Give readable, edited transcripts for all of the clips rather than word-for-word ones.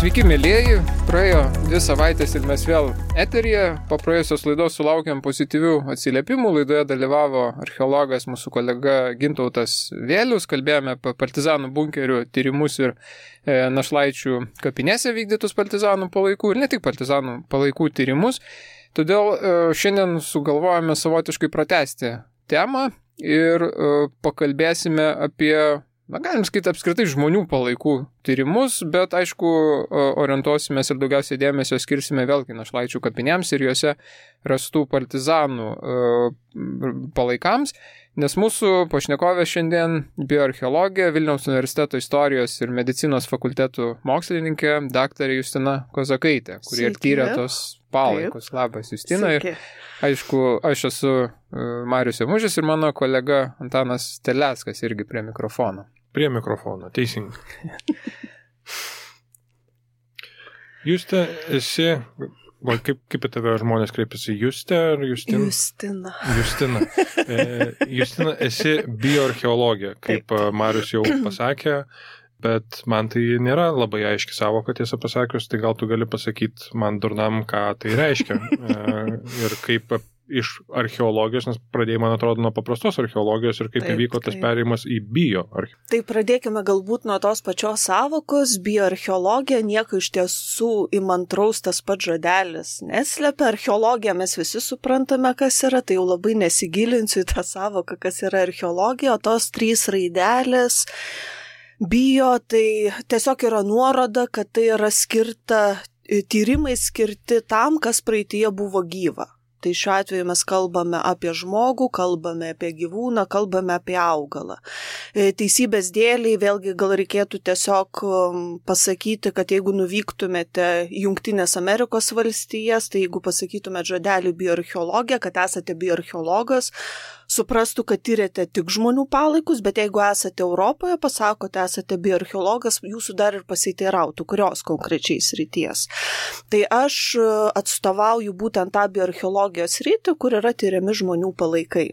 Sveiki, mėlieji. Praėjo 2 savaitės ir mes vėl eteryje. Po praėjusios laidos sulaukėm pozityvių atsiliepimų. Laidoje dalyvavo archeologas, mūsų kolega Gintautas Vėlius. Kalbėjome apie partizanų bunkerių tyrimus ir našlaičių kapinėse vykdytus partizanų palaikų ir ne tik partizanų palaikų tyrimus. Todėl šiandien sugalvojame savotiškai pratęsti temą ir pakalbėsime apie, galim sakyti, apskritai žmonių palaikų tyrimus, bet aišku, orientuosimės ir daugiausiai dėmesio skirsime vėlgi našlaičių kapinėms ir juose rastų partizanų palaikams, nes mūsų pašnekovė šiandien bioarcheologė, Vilniaus universiteto istorijos ir medicinos fakultetų mokslininkė daktarė Justina Kozakaitė, kuri ir tyrė tos palaikus. Labas, Justina. Ir aišku, aš esu Marius Jamužis ir mano kolega Antanas Terleckas irgi prie mikrofono. Prie mikrofono, teisingai. Juste, esi, kaip į tave žmonės kreipiasi, Juste ar Justina? Justina. Justina, esi bioarcheologė, kaip Marius jau pasakė, bet man tai nėra labai aiški savoka, tiesą pasakius, tai gal tu gali pasakyti man durnam, ką tai reiškia ir kaip iš archeologijos, nes pradėjai, man atrodo, nuo paprastos archeologijos ir kaip įvyko tas perėjimas į bioarcheologiją. Tai pradėkime galbūt nuo tos pačios savokos. Bioarcheologija nieko iš tiesų įmantraus tas pats žodelis neslepia. Archeologija mes visi suprantame, kas yra, tai jau labai nesigilinsiu į tą savoką, kas yra archeologija, o tos 3 raidelės bio, tai tiesiog yra nuoroda, kad tai yra tyrimai skirti tam, kas praeityje buvo gyva. Tai šiuo atveju mes kalbame apie žmogų, kalbame apie gyvūną, kalbame apie augalą. Teisybės dėliai vėlgi gal reikėtų tiesiog pasakyti, kad jeigu nuvyktumėte į Jungtinės Amerikos valstijas, tai jeigu pasakytumėte žodelį bioarcheologija, kad esate bioarcheologas, suprastų, kad tyrėte tik žmonių palaikus, bet jeigu esate Europoje, pasakote, esate bioarcheologas, jūsų dar ir pasiteirautų, kurios konkrečiai srities. Tai aš atstovauju būtent tą bioarcheologijos sritį, kur yra tyriami žmonių palaikai.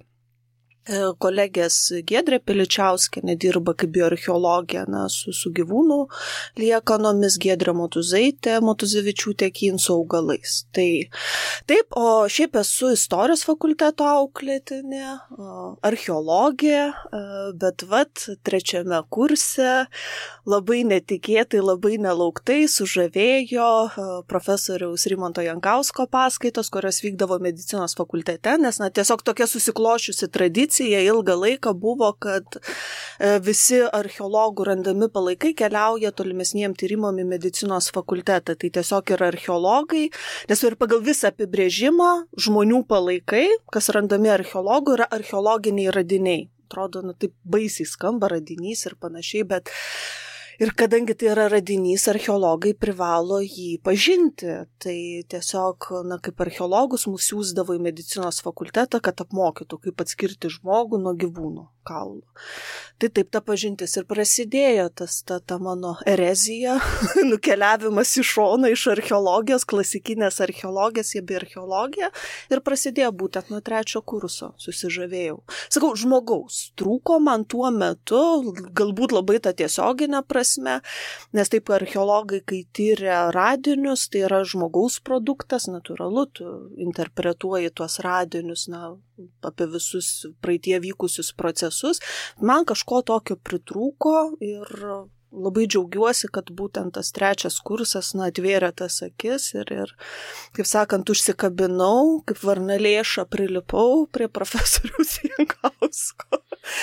Kolegės Giedrė Piličiauskienė dirba kaip bioarcheologė su gyvūnų liekanomis, Giedrė Motuzevičiūtė su augalais. Tai taip, o šiaip esu istorijos fakulteto auklėtinė, archeologė, bet 3. kurse labai netikėtai, labai nelauktai sužavėjo profesoriaus Rimanto Jankausko paskaitos, kurios vykdavo medicinos fakultete, nes tiesiog tokia susiklošiusi tradicija ilgą laiką buvo, kad visi archeologų randami palaikai keliauja tolimesniem tyrimam į medicinos fakultetą. Tai tiesiog yra archeologai, nes ir pagal visą apibrėžimą žmonių palaikai, kas randami archeologų, yra archeologiniai radiniai. Atrodo, taip baisiai skamba radinys ir panašiai, bet ir kadangi tai yra radinys, archeologai privalo jį pažinti. Tai tiesiog, kaip archeologus mus siųsdavo į medicinos fakultetą, kad apmokytų, kaip atskirti žmogų nuo gyvūnų kaulų. Tai taip ta pažintis ir prasidėjo, ta mano erezija, nukeliavimas į šoną iš archeologijos, klasikinės archeologijos į bioarcheologiją ir prasidėjo būtent nuo 3. kurso, susižavėjau. Sakau, žmogaus trūko man tuo metu, galbūt labai ta tiesioginė prasme, nes taip archeologai, kai tyria radinius, tai yra žmogaus produktas, natūralu, tu interpretuoji tuos radinius, apie visus praeitie vykusius procesus. Man kažko tokio pritrūko ir labai džiaugiuosi, kad būtent tas 3. kursas atvėrė tas akis ir, kaip sakant, užsikabinau, kaip varnalėša prilipau prie profesoriaus Jankausko.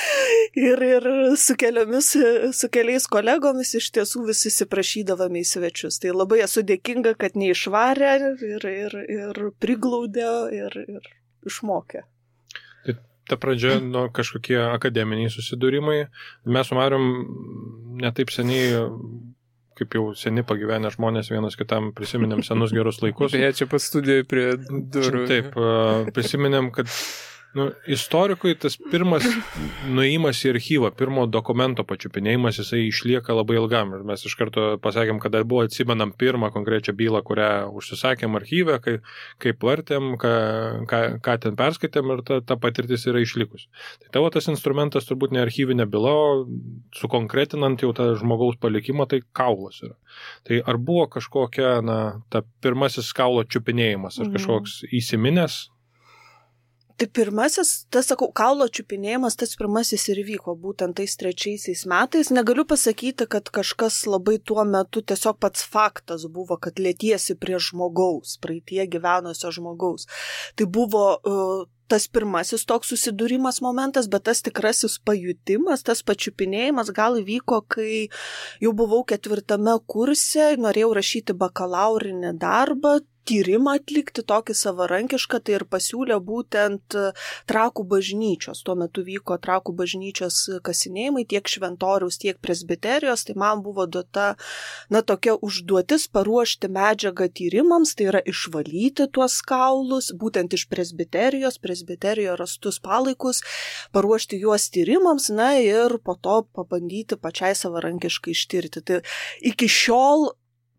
Ir su keliais kolegomis iš tiesų visi įsiprašydavome į svečius. Tai labai esu dėkinga, kad neišvarė ir priglaudė ir išmokė. Ta pradžia nuo kažkokie akademiniai susidūrimai. Mes su Marium netaip seniai, kaip jau seni pagyvenę žmonės vienas kitam prisiminėm senus gerus laikus. Beje, čia pas studijoje prie durų. Taip, prisiminėm, kad Istorikui tas pirmas nuėjimas į archyvą, pirmo dokumento pačiupinėjimas, jisai išlieka labai ilgam. Ir mes iš karto pasakėm, kada buvo, atsimenam pirmą konkrečią bylą, kurią užsisakėm archyvę, kaip vartėm, ką ten perskaitėm ir ta patirtis yra išlikus. Tai tavo tas instrumentas turbūt ne archyvinė byla, o sukonkretinant jau tą žmogaus palikimą, tai kaulas yra. Tai ar buvo kažkokia, ta pirmasis kaulo čiupinėjimas, ar kažkoks įsiminęs? Tai pirmasis, kaulo čiupinėjimas, tas pirmasis ir vyko būtent tais 3 metais. Negaliu pasakyti, kad kažkas labai tuo metu tiesiog pats faktas buvo, kad lietiesi prie žmogaus, praeitie gyvenusio žmogaus. Tai buvo tas pirmasis toks susidūrimas momentas, bet tas tikrasis pajutimas, tas pačiupinėjimas gal įvyko, kai jau buvau 4 kurse, norėjau rašyti bakalaurinį darbą, tyrimą atlikti tokį savarankišką, tai ir pasiūlė būtent Trakų bažnyčios. Tuo metu vyko Trakų bažnyčios kasinėjimai tiek šventoriaus, tiek presbiterijos, tai man buvo duota tokia užduotis paruošti medžiagą tyrimams, tai yra išvalyti tuos kaulus, būtent iš presbiterijoje rastus palaikus, paruošti juos tyrimams, ir po to pabandyti pačiai savarankiškai ištirti. Tai iki šiol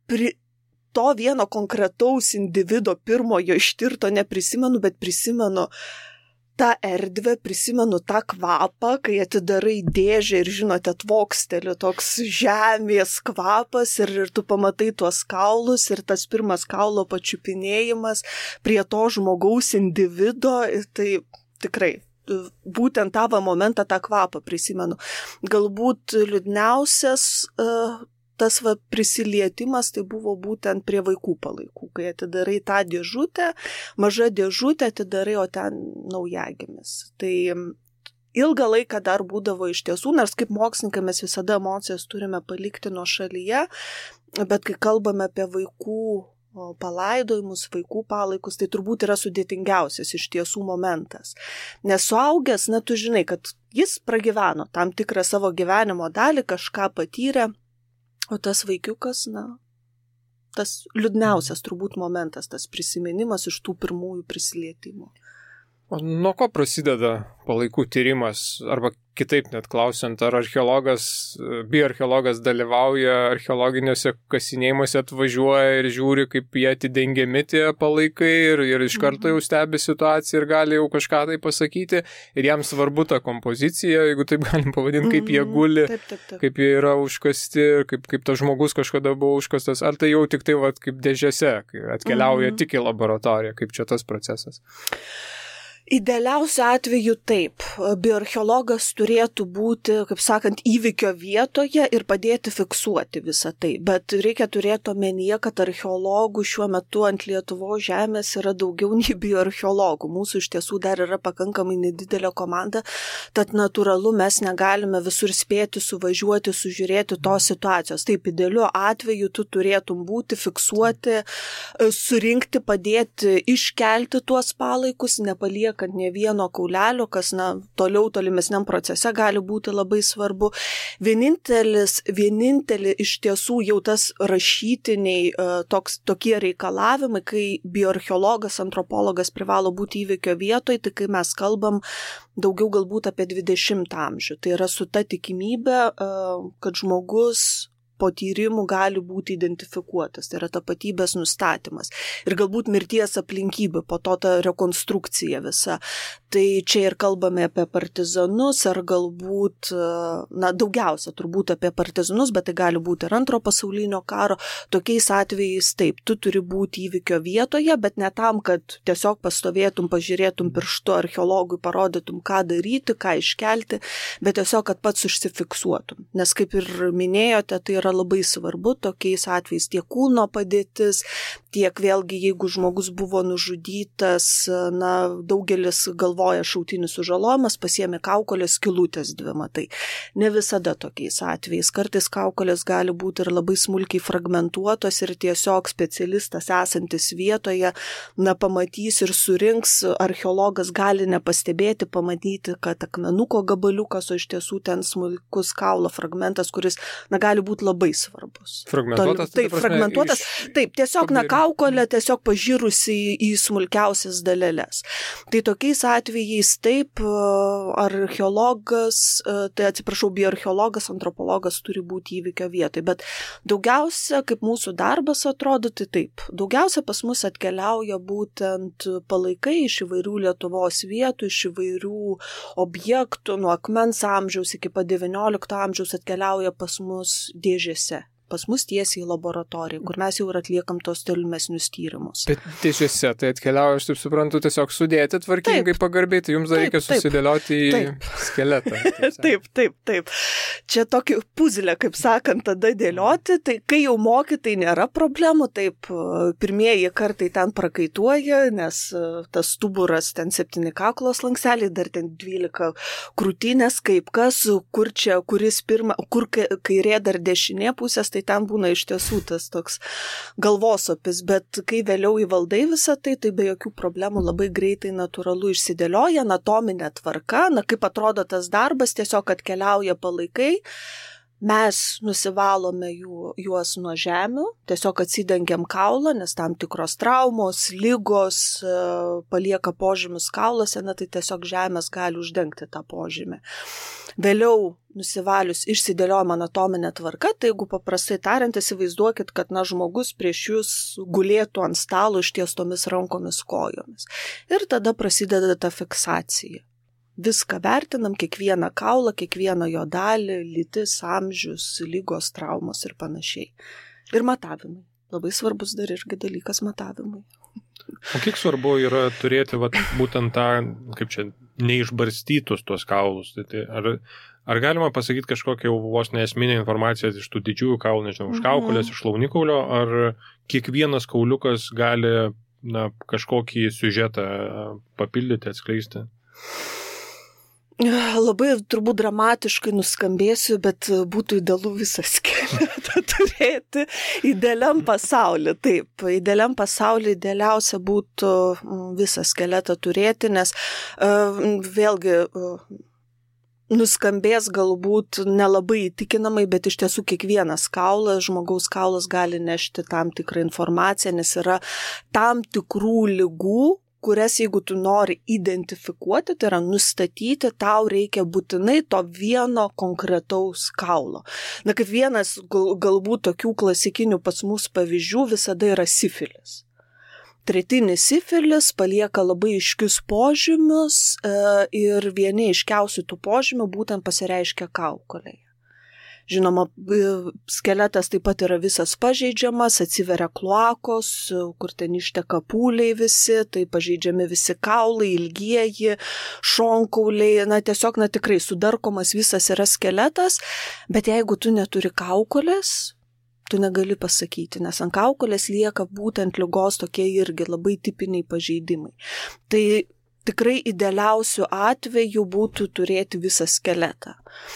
to vieno konkretaus individo pirmojo ištirto neprisimenu, bet prisimenu tą erdvę, prisimenu tą kvapą, kai atidarai dėžę ir žinote, tvoksteli toks žemės kvapas ir tu pamatai tuos kaulus ir tas pirmas kaulo pačiupinėjimas prie to žmogaus individo, tai tikrai būtent tą momentą, tą kvapą prisimenu. Galbūt liūdniausias tas prisilietimas tai buvo būtent prie vaikų palaikų, kai atidarai tą dėžutę, maža dėžutė atidarai, o ten naujagimis. Tai ilgą laiką dar būdavo iš tiesų, nors kaip mokslininkai mes visada emocijas turime palikti nuo šalyje, bet kai kalbame apie vaikų palaidojimus, vaikų palaikus, tai turbūt yra sudėtingiausias iš tiesų momentas. Nes suaugęs, tu žinai, kad jis pragyveno tam tikrą savo gyvenimo dalį, kažką patyrė, o tas vaikiukas, tas liūdniausias turbūt momentas, tas prisiminimas iš tų pirmųjų prisilietimų. O nuo ko prasideda palaikų tyrimas? Arba kitaip net klausiant, ar bioarcheologas dalyvauja archeologiniuose kasinėjimuose, atvažiuoja ir žiūri, kaip jie atidengiami tie palaikai ir iš karto jau stebi situaciją ir gali jau kažką tai pasakyti. Ir jam svarbu ta kompozicija, jeigu taip galim pavadinti, kaip jie guli, taip. Kaip jie yra užkasti, kaip tas žmogus kažkada buvo užkastas. Ar tai jau tik tai kaip dėžėse, kai atkeliauja tik į laboratoriją, kaip čia tas procesas? Idealiausiu atveju taip. Bioarcheologas turėtų būti, kaip sakant, įvykio vietoje ir padėti fiksuoti visą tai. Bet reikia turėti omenyje, kad archeologų šiuo metu ant Lietuvos žemės yra daugiau nei bioarcheologų. Mūsų iš tiesų dar yra pakankamai nedidelė komanda, tad natūralu mes negalime visur spėti, suvažiuoti, sužiūrėti tos situacijos. Taip, idealiu atveju tu turėtum būti, fiksuoti, surinkti, padėti, iškelti tuos palaikus, nepaliekant ne vieno kaulelio, kas tolimesniam procese gali būti labai svarbu. Vienintelį iš tiesų jau tas rašytiniai tokie reikalavimai, kai bioarcheologas, antropologas privalo būti įvykio vietoje, tai kai mes kalbam daugiau galbūt apie 20 amžių. Tai yra su ta tikimybė, kad žmogus po tyrimų gali būti identifikuotas, tai yra tapatybės nustatymas ir galbūt mirties aplinkybių, po to ta rekonstrukcija visa. Tai čia ir kalbame apie partizanus, ar galbūt, daugiausia turbūt apie partizanus, bet tai gali būti ir Antro pasaulinio karo. Tokiais atvejais taip, tu turi būti įvykio vietoje, bet ne tam, kad tiesiog pastovėtum, pažiūrėtum pirštu archeologui, parodytum, ką daryti, ką iškelti, bet tiesiog, kad pats užsifiksuotum. Nes kaip ir minėjote, tai yra labai svarbu tokiais atvejais tiek kūno padėtis, tiek vėlgi, jeigu žmogus buvo nužudytas, daugelis galvoja šautinis sužalojimas, pasiėmė kaukolės skylutės 2, matai. Ne visada tokiais atvejais. Kartais kaukolės gali būti ir labai smulkiai fragmentuotos ir tiesiog specialistas esantis vietoje, pamatys ir surinks, archeologas gali nepastebėti, pamatyti, kad akmenuko gabaliukas, o iš tiesų ten smulkus kaulo fragmentas, kuris gali būti labai svarbus. Fragmentuotas? Taip, fragmentuotas. Taip, tiesiog kaukolė tiesiog pažirusi į smulkiausias daleles. Tai tokiais atvejais atvejais taip, bioarcheologas, antropologas turi būti įvykio vietoje, bet daugiausia, kaip mūsų darbas atrodo, tai taip. Daugiausia pas mus atkeliauja būtent palaikai iš įvairių Lietuvos vietų, iš įvairių objektų, nuo akmens amžiaus iki pat 19 amžiaus atkeliauja pas mus dėžėse. Pas mus tiesiai į laboratoriją, kur mes jau ir atliekam tos tolimesnius tyrimus. Bet dėžėse tai atkeliauja, aš taip suprantu, tiesiog sudėti tvarkingai, pagarbiai, tai jums dar reikia susidėlioti į skeletą. Taip. Čia tokį puzlę, kaip sakant, tada dėlioti, tai kai jau moki, tai nėra problemų, taip, pirmieji kartai ten prakaituoja, nes tas stuburas, ten 7 kaklo slanksteliai, dar ten 12 krūtinės, kaip kas, kur čia, kuris pirma, kur kairė dar dešinė pusės, tai ten būna iš tiesų tas toks galvosopis, bet kai vėliau įvaldai visą tai be jokių problemų labai greitai natūralu išsidėlioja anatominė tvarka, kaip atrodo tas darbas, tiesiog atkeliauja palaikai, mes nusivalome juos nuo žemių, tiesiog atsidengiam kaulą, nes tam tikros traumos, lygos palieka požymius kaulose, tai tiesiog žemės gali uždengti tą požymį. Vėliau nusivalius išsidėliojama anatominė tvarka, tai jeigu paprastai tariant, įsivaizduokit, kad žmogus prieš jūs gulėtų ant stalo ištiestomis rankomis kojomis. Ir tada prasideda ta fiksacija. Viską vertinam, kiekvieną kaulą, kiekvieną jo dalį, lytis, amžius, lygos, traumos ir panašiai. Ir matavimai. Labai svarbus dar irgi dalykas matavimai. O kiek svarbu yra turėti būtent tą, kaip čia, neišbarstytus tuos kaulus? Ar galima pasakyti kažkokią vos neesminę informaciją iš tų didžiųjų kaulų, nežinau, iš kaukolės, iš launikaulio, ar kiekvienas kauliukas gali kažkokį siužetą papildyti, atskleisti? Labai turbūt dramatiškai nuskambėsiu, bet būtų idealu visą skeletą turėti idealiam pasauly. Taip, idealiam pasauly idealiausia būtų visą skeletą turėti, nes vėlgi nuskambės galbūt nelabai įtikinamai, bet iš tiesų kiekvienas kaulas, žmogaus kaulas gali nešti tam tikrą informaciją, nes yra tam tikrų ligų, kurias jeigu tu nori identifikuoti, tai yra nustatyti, tau reikia būtinai to vieno konkretaus kaulo. Kaip vienas galbūt tokių klasikinių pas mus pavyzdžių visada yra sifilis. Tretinis sifilis palieka labai aiškius požymius ir vieni aiškiausių tų požymių būtent pasireiškia kaukolėje. Žinoma, skeletas taip pat yra visas pažeidžiamas, atsiveria kloakos, kur ten išteka pūliai visi, tai pažeidžiami visi kaulai, ilgieji, šonkauliai, tiesiog tikrai sudarkomas visas yra skeletas, bet jeigu tu neturi kaukolės, tu negali pasakyti, nes ant kaukolės lieka būtent ligos tokie irgi labai tipiniai pažeidimai. Tai tikrai idealiausiu atveju būtų turėti visą skeletą.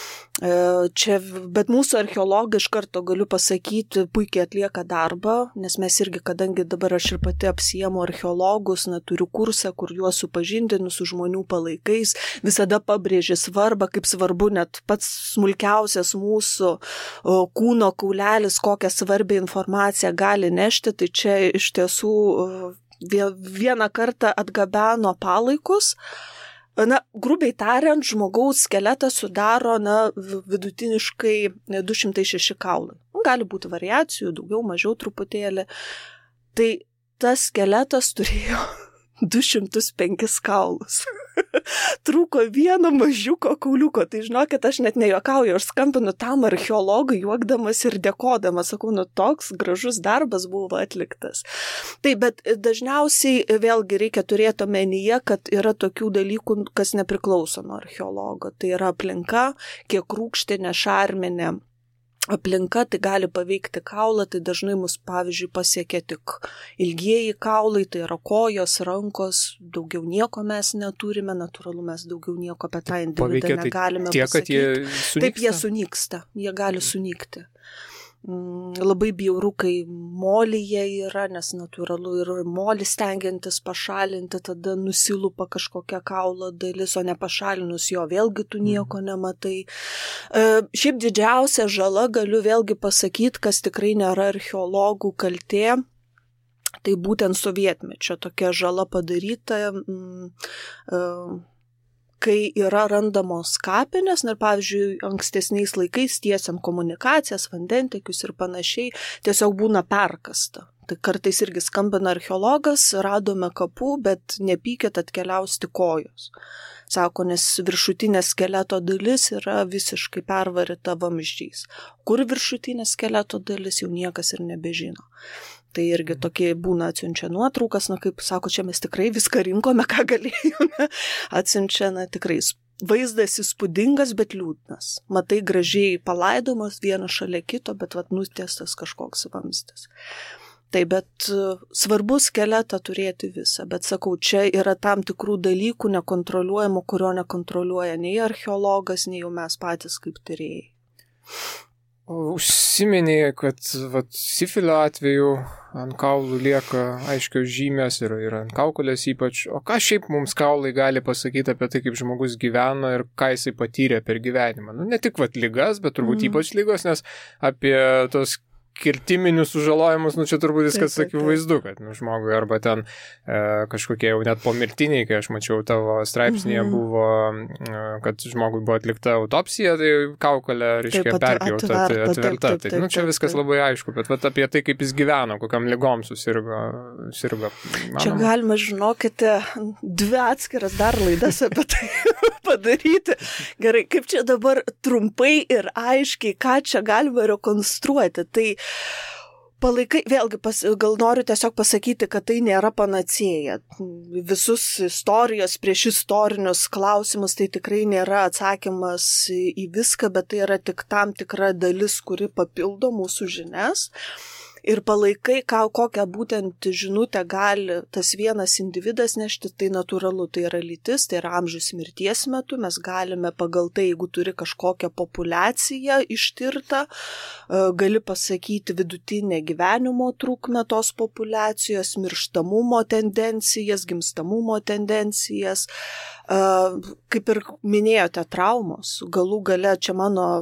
Bet mūsų archeologai, iš karto galiu pasakyti, puikiai atlieka darbą, nes mes irgi, kadangi dabar aš ir pati apsiemu archeologus, turiu kursą, kur juos supažindinu su žmonių palaikais, visada pabrėži svarbą, kaip svarbu net pats smulkiausias mūsų kūno kaulelis, kokią svarbią informaciją gali nešti, tai čia iš tiesų vieną kartą atgabeno palaikus. Grubiai tariant, žmogaus skeletą sudaro vidutiniškai 206 kaulai. Gali būti variacijų, daugiau, mažiau truputėlį. Tai tas skeletas turėjo 205 kaulus. Trūko vieno mažiuko kauliuko. Tai žinokit, aš net nejuokauju, aš skambinu tam archeologui, juokdamas ir dėkodamas. Sakau, toks gražus darbas buvo atliktas. Taip, bet dažniausiai vėlgi reikia turėti omenyje, kad yra tokių dalykų, kas nepriklauso nuo archeologo. Tai yra aplinka, kiek rūgštinė, šarminė aplinka, tai gali paveikti kaulą, tai dažnai mus, pavyzdžiui, pasiekia tik ilgieji kaulai, tai yra kojos, rankos, daugiau nieko mes neturime, natūralu mes daugiau nieko apie tą individą negalime pasakyti. Taip, jie sunyksta, jie gali sunykti. Labai bjauru, kai molyje yra, nes natūralu ir molį stengiantis pašalinti, tada nusilupa kažkokia kaulo dalis, o nepašalinus jo vėlgi tu nieko nematai. Šiaip didžiausia žala, galiu vėlgi pasakyti, kas tikrai nėra archeologų kaltė, Tai būtent sovietmečio tokia žala padaryta, kai yra randamos kapinės, ir pavyzdžiui, ankstesniais laikais tiesiant komunikacijas, vandentiekius ir panašiai, tiesiog būna perkasta. Tai kartais irgi skambina archeologas, radome kapų, bet nepykit, atkeliaus tik kojos. Sako, nes viršutinė skeleto dalis yra visiškai pervaryta vamzdžiais. Kur viršutinė skeleto dalis jau niekas ir nebežino. Tai irgi tokie būna atsiunčia nuotraukas, kaip sako, čia mes tikrai viską rinkome, ką galėjome. Atsiunčia, tikrai vaizdas įspūdingas, bet liūdnas. Matai gražiai palaidomos vienas šalia kito, bet nutiestas kažkoks vamzdis. Tai bet svarbu skeletą turėti visą, bet sakau, čia yra tam tikrų dalykų nekontroliuojamų, kurio nekontroliuoja nei archeologas, nei jau mes patys kaip tyrėjai. Užsiminėjai, kad sifilio atveju ant kaulų lieka aiškios žymės ir ant kaukolės ypač. O ką šiaip mums kaulai gali pasakyti apie tai, kaip žmogus gyveno ir ką jisai patyrė per gyvenimą? Ne tik ligas, bet turbūt ypač ligos, nes apie tos kirtiminius sužalojimus, čia turbūt viskas akivaizdu, kad žmogui arba ten kažkokie jau net pomirtiniai, kai aš mačiau tavo straipsnėje buvo, kad žmogui buvo atlikta autopsija, tai kaukolė, reiškia, perpjauta, atverta. Tai čia viskas labai aišku, bet apie tai, kaip jis gyveno, kokiam ligom susirgo. Čia galima, žinokite, 2 atskiras dar laidas apie tai padaryti. Gerai, kaip čia dabar trumpai ir aiškiai, ką čia galima rekonstruoti. Tai palaikai, vėlgi, gal noriu tiesiog pasakyti, kad tai nėra panacėja. Visus istorijos prieš istorinius klausimus tai tikrai nėra atsakymas į viską, bet tai yra tik tam tikra dalis, kuri papildo mūsų žinias. Ir palaikai, kokią būtent žinutę gali tas vienas individas nešti, tai natūralu, tai yra lytis, tai yra amžius mirties metu, mes galime pagal tai, jeigu turi kažkokią populiaciją ištirtą, gali pasakyti vidutinę gyvenimo trukmę tos populiacijos, mirštamumo tendencijas, gimstamumo tendencijas, kaip ir minėjote, traumos, galų gale čia mano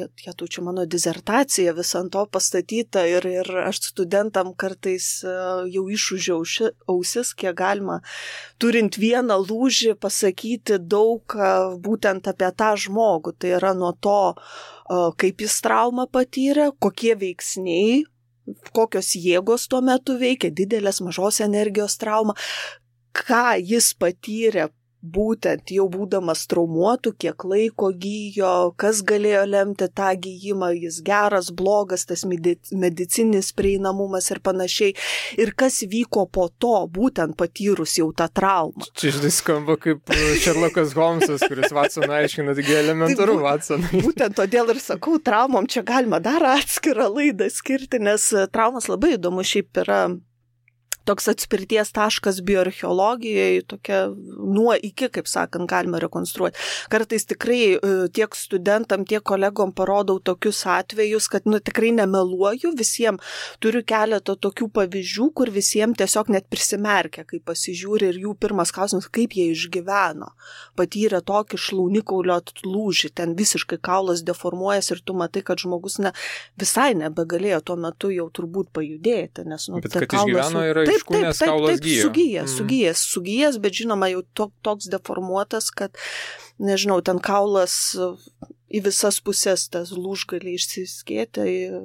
disertacija visą ant to pastatyta ir aš studentam kartais jau išūžiau ausis, kiek galima, turint vieną lūžį, pasakyti daug būtent apie tą žmogų. Tai yra nuo to, kaip jis traumą patyrė, kokie veiksniai, kokios jėgos tuo metu veikia, didelės mažos energijos trauma, ką jis patyrė būtent jau būdamas traumuotų, kiek laiko gyjo, kas galėjo lemti tą gyjimą, jis geras, blogas, tas medicinis prieinamumas ir panašiai. Ir kas vyko po to, būtent patyrus jau tą traumą. Čia žinai skamba kaip Sherlockas Holmsas, kuris Watsoną aiškina, taigi elementaru Watsonai. Būtent todėl ir sakau, traumom čia galima dar atskirą laidą skirti, nes traumas labai įdomu šiaip yra. Toks atspirties taškas bioarcheologijoje, tokia nuo iki, kaip sakant, galima rekonstruoti. Kartais tikrai tiek studentam, tiek kolegom parodau tokius atvejus, kad tikrai nemeluoju, visiems turiu keletą tokių pavyzdžių, kur visiems tiesiog net prisimerkia, kai pasižiūri ir jų pirmas klausimas, kaip jie išgyveno. Patyrė tokį šlaunikaulio lūžį, ten visiškai kaulas deformuojas ir tu matai, kad žmogus visai nebegalėjo tuo metu jau turbūt pajudėti. Nes, bet kad išgyveno yra iškūnės kaulas gyjo. Sugijęs, bet žinoma jau toks deformuotas, kad, nežinau, ten kaulas į visas pusės tas lūžgaliai išsiskėtė,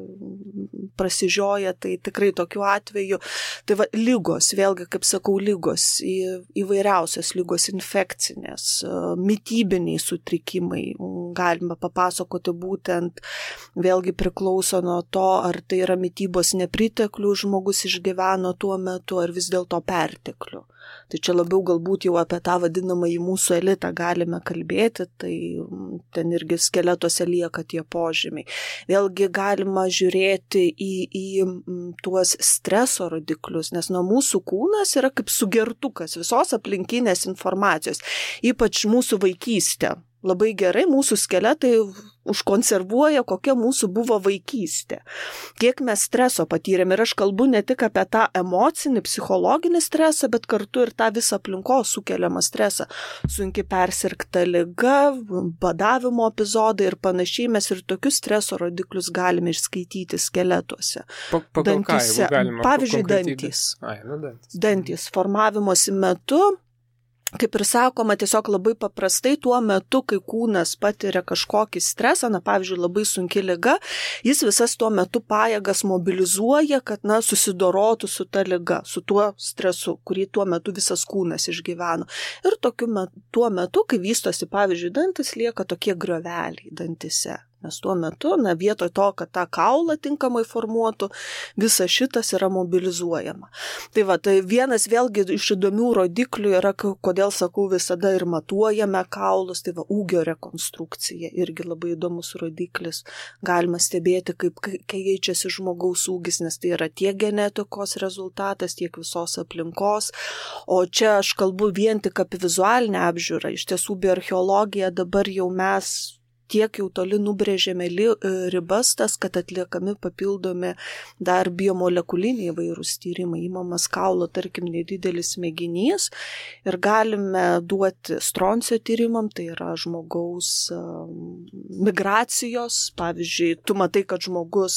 prasižioja, tai tikrai tokiu atveju. Tai lygos, vėlgi, kaip sakau, lygos, įvairiausios lygos, infekcinės, mitybiniai sutrikimai, galima papasakoti būtent, vėlgi priklauso nuo to, ar tai yra mitybos nepriteklių žmogus išgyveno tuo metu, ar vis dėlto perteklių. Tai čia labiau galbūt jau apie tą vadinamą į mūsų elitą galime kalbėti, tai ten irgi skeletuose lieka tie požymiai. Vėlgi galima žiūrėti į tuos streso rodiklius, nes nuo mūsų kūnas yra kaip sugertukas visos aplinkinės informacijos, ypač mūsų vaikystė. labai gerai, mūsų skeletai užkonservuoja, kokia mūsų buvo vaikystė. Kiek mes streso patyrėm. Ir aš kalbu ne tik apie tą emocinį, psichologinį stresą, bet kartu ir tą visą aplinkos sukeliamą stresą. Sunkiai persirgta liga, badavimo epizodai ir panašiai. Mes ir tokius streso rodiklius galime išskaityti skeletuose. Dantyse. Pavyzdžiui, dantys. Dantys formavimosi metu. Kaip ir sakoma, tiesiog labai paprastai tuo metu, kai kūnas patiria kažkokį stresą, pavyzdžiui, labai sunki liga, jis visas tuo metu pajėgas mobilizuoja, kad, susidorotų su ta liga, su tuo stresu, kurį tuo metu visas kūnas išgyveno. Ir tuo metu, kai vystosi, pavyzdžiui, dantis, lieka tokie grioveliai dantyse. Nes tuo metu, vietoj to, kad tą kaulą tinkamai formuotų, visa šitas yra mobilizuojama. Tai vienas vėlgi iš įdomių rodiklių yra, kodėl sakau, visada ir matuojame kaulus, ūgio rekonstrukcija, irgi labai įdomus rodiklis. Galima stebėti, kaip keičiasi žmogaus ūgis, nes tai yra tiek genetikos rezultatas, tiek visos aplinkos. O čia aš kalbu vien tik apie vizualinę apžiūrą. Iš tiesų, bioarcheologija dabar jau mes tiek jau toli nubrėžėme ribas tas, kad atliekami papildomi dar biomolekuliniai įvairūs tyrimai. Įmamas kaulo, tarkim, nedidelis mėginys ir galime duoti stroncio tyrimam, tai yra žmogaus migracijos. Pavyzdžiui, tu matai, kad žmogus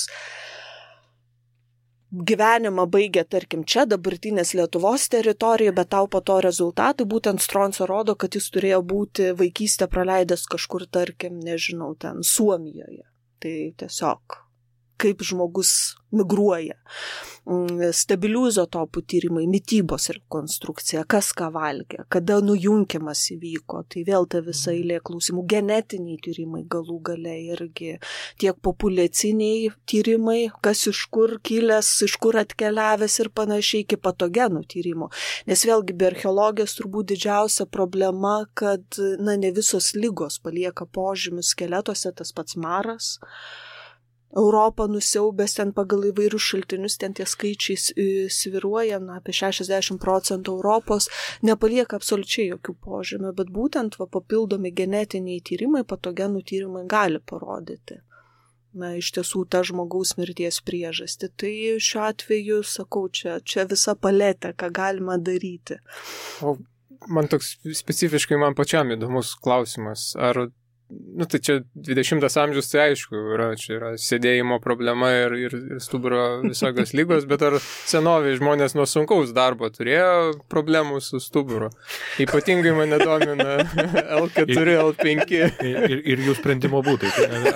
gyvenimą baigė, tarkim, čia dabartinės Lietuvos teritorijoje, bet tau po to rezultatai, būtent stroncio rodo, kad jis turėjo būti vaikystę praleidęs kažkur, tarkim, nežinau, ten Suomijoje. Tai tiesiog kaip žmogus migruoja. Stabilių izotopų tyrimai, mitybos rekonstrukcija, kas ką valgė, kada nujunkimas įvyko, tai vėl ta visa eilė klausimų. Genetiniai tyrimai galų gale irgi, tiek populiaciniai tyrimai, kas iš kur kilęs, iš kur atkeliavęs ir panašiai, iki patogenų tyrimų. Nes vėlgi bioarcheologijos turbūt didžiausia problema, kad ne visos ligos palieka požymius skeletuose, tas pats maras. Europą nusiaubęs ten pagal įvairius šaltinius, ten tie skaičiai sviruoja, apie 60% Europos nepalieka absoliučiai jokių požymių, bet būtent papildomi genetiniai tyrimai, patogenų tyrimai gali parodyti. Iš tiesų tą žmogaus mirties priežastį. Tai šiuo atveju, sakau, čia visa paletė, ką galima daryti. O man toks specifiškai man pačiam įdomus klausimas, ar tai čia 20 amžius, tai aišku, čia yra sėdėjimo problema ir stuburo visokios lygos, bet ar senovėje žmonės nuo sunkaus darbo turėjo problemų su stuburu? Ypatingai mane domina L4, L5. Ir jų sprendimo būdai.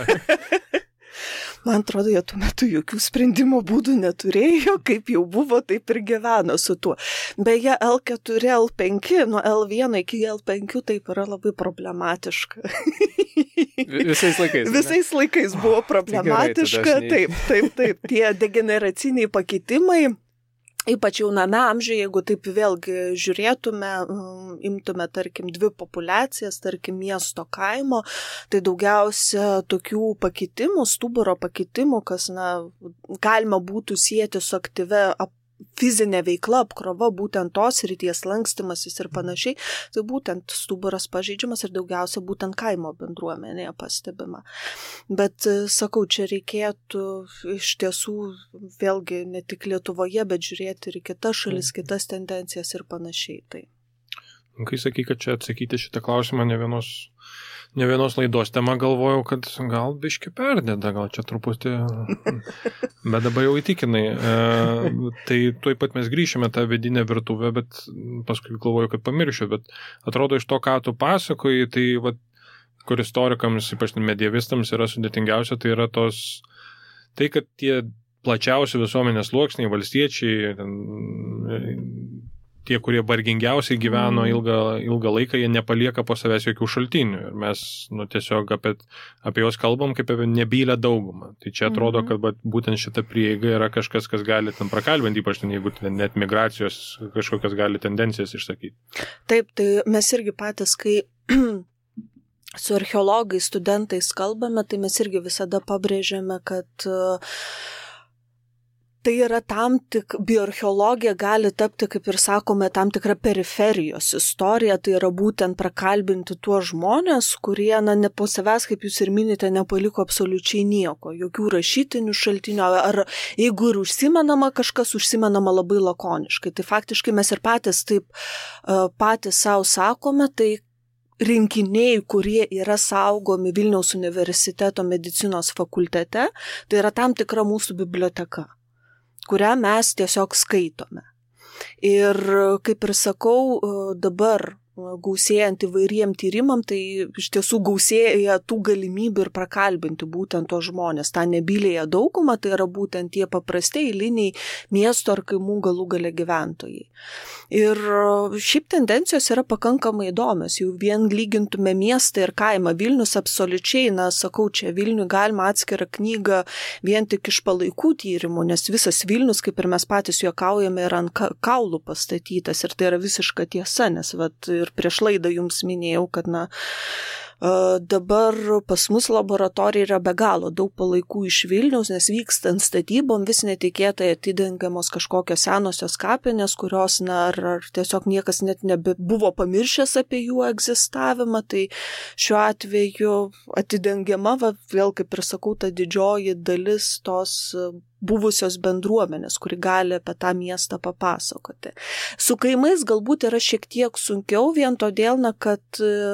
Man atrodo, jie tuo metu jokių sprendimo būdų neturėjo, kaip jau buvo, taip ir gyveno su tuo. Beje, L4, L5, nuo L1 iki L5 taip yra labai problematiška. Visais laikais. Visais laikais buvo problematiška, taip. Tie degeneraciniai pakitimai, ypač jauname amžiuje, jeigu taip vėlgi žiūrėtume, imtume, tarkim, dvi populiacijas, tarkim, miesto kaimo, tai daugiausia tokių pakitimų, stuburo pakitimų, kas, galima būtų sieti su aktyvia fizinė veikla, apkrova, būtent tos srities lankstymasis ir panašiai, tai būtent stuburas pažeidžiamas ir daugiausia būtent kaimo bendruomenėje pastebima. Bet, sakau, čia reikėtų iš tiesų vėlgi ne tik Lietuvoje, bet žiūrėti ir kitas šalis, kitas tendencijas ir panašiai. Tai. Kai sakai, kad čia atsakyti šitą klausimą ne vienos laidos tema, galvojau, kad gal biški perdėda, gal čia truputį, bet dabar jau įtikinai. Tai tuoj pat mes grįšime tą vidinę virtuvę, bet paskui galvoju, kad pamiršiu, bet atrodo iš to, ką tu pasakoji, tai kur istorikams, ypač medievistams yra sudėtingiausia, tai yra tai, kad tie plačiausi visuomenės sluoksniai, valstiečiai, tie, kurie vargingiausiai gyveno ilgą laiką, jie nepalieka po savęs jokių šaltinių. Ir mes tiesiog apie juos kalbam kaip apie nebylę daugumą. Tai čia atrodo, kad būtent šita prieiga yra kažkas, kas gali ten prakalbinti, ypač jeigu net migracijos kažkokias gali tendencijas išsakyti. Taip, tai mes irgi patys, kai su archeologais, studentais kalbame, tai mes irgi visada pabrėžiame, kad tai yra bioarcheologija gali tapti, kaip ir sakome, tam tikra periferijos istorija, tai yra būtent prakalbinti tuos žmonės, kurie, ne po savęs, kaip jūs ir minite, nepaliko absoliučiai nieko, jokių rašytinių šaltinių, ar jeigu ir užsimenama kažkas, užsimenama labai lakoniškai. Tai faktiškai mes ir patys savo sakome, tai rinkiniai, kurie yra saugomi Vilniaus universiteto medicinos fakultete, tai yra tam tikra mūsų biblioteka, kurią mes tiesiog skaitome. Ir kaip ir sakau, dabar gausėjant įvairiem tyrimam, tai iš tiesų gausėja tų galimybių ir prakalbinti būtent tos žmonės. Ta nebylėja dauguma, tai yra būtent tie paprastai eiliniai miesto ar kaimų galų gale gyventojai. Ir šiaip tendencijos yra pakankamai įdomios. Jau vien lygintume miestą ir kaimą. Vilnius absoliučiai, sakau, čia Vilniui galima atskirą knygą vien tik iš palaikų tyrimų, nes visas Vilnius, kaip ir mes patys juokaujame, yra ant kaulų pastatytas ir tai yra visiška tiesa, nes ir prieš laidą jums minėjau, kad dabar pas mus laboratorija yra be galo daug palaikų iš Vilniaus, nes vykstant statybom vis netikėtai atidengiamos kažkokios senosios kapinės, kurios, ar tiesiog niekas net nebuvo pamiršęs apie jų egzistavimą, tai šiuo atveju atidengiama, vėl kaip ir sakau, ta didžioji dalis tos buvusios bendruomenės, kuri gali apie tą miestą papasakoti. Su kaimais galbūt yra šiek tiek sunkiau, vien todėl, kad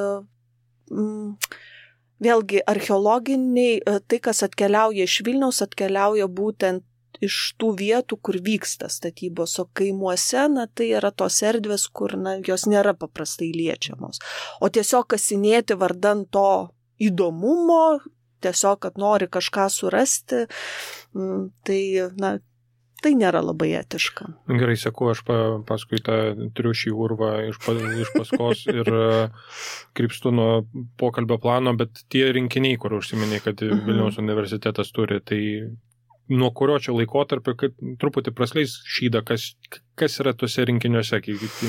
vėlgi archeologiniai, tai, kas atkeliauja iš Vilniaus, atkeliauja būtent iš tų vietų, kur vyksta statybos, o kaimuose, tai yra tos erdvės, kur, jos nėra paprastai liečiamos. O tiesiog kasinėti vardan to įdomumo, tiesiog, kad nori kažką surasti, tai nėra labai etiška. Gerai, sakau, aš paskui tą triušį urvą iš paskos ir krypstu nuo pokalbio plano, bet tie rinkiniai, kur užsiminė, kad Vilniaus universitetas turi, tai nuo kurio čia laikotarpio, kad truputį prasleis šydą, kas yra tuose rinkiniuose?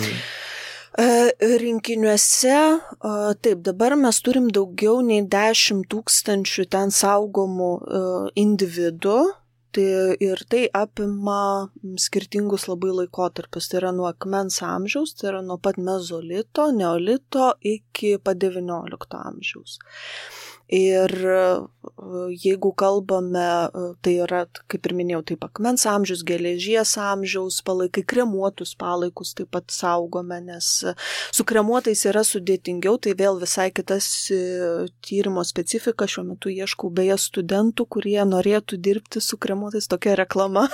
Rinkiniuose, taip, dabar mes turim daugiau nei 10 000 ten saugomų individų. Ir tai apima skirtingus labai laikotarpius. Tai yra nuo akmens amžiaus, tai yra nuo pat mezolito, neolito iki pat 19 amžiaus. Ir jeigu kalbame, tai yra, kaip ir minėjau, taip akmens amžius, geležies amžiaus palaikai, kremuotus palaikus taip pat saugome, nes su kremuotais yra sudėtingiau, tai vėl visai kitas tyrimo specifika. Šiuo metu ieškau beje studentų, kurie norėtų dirbti su kremuotais, tokia reklama.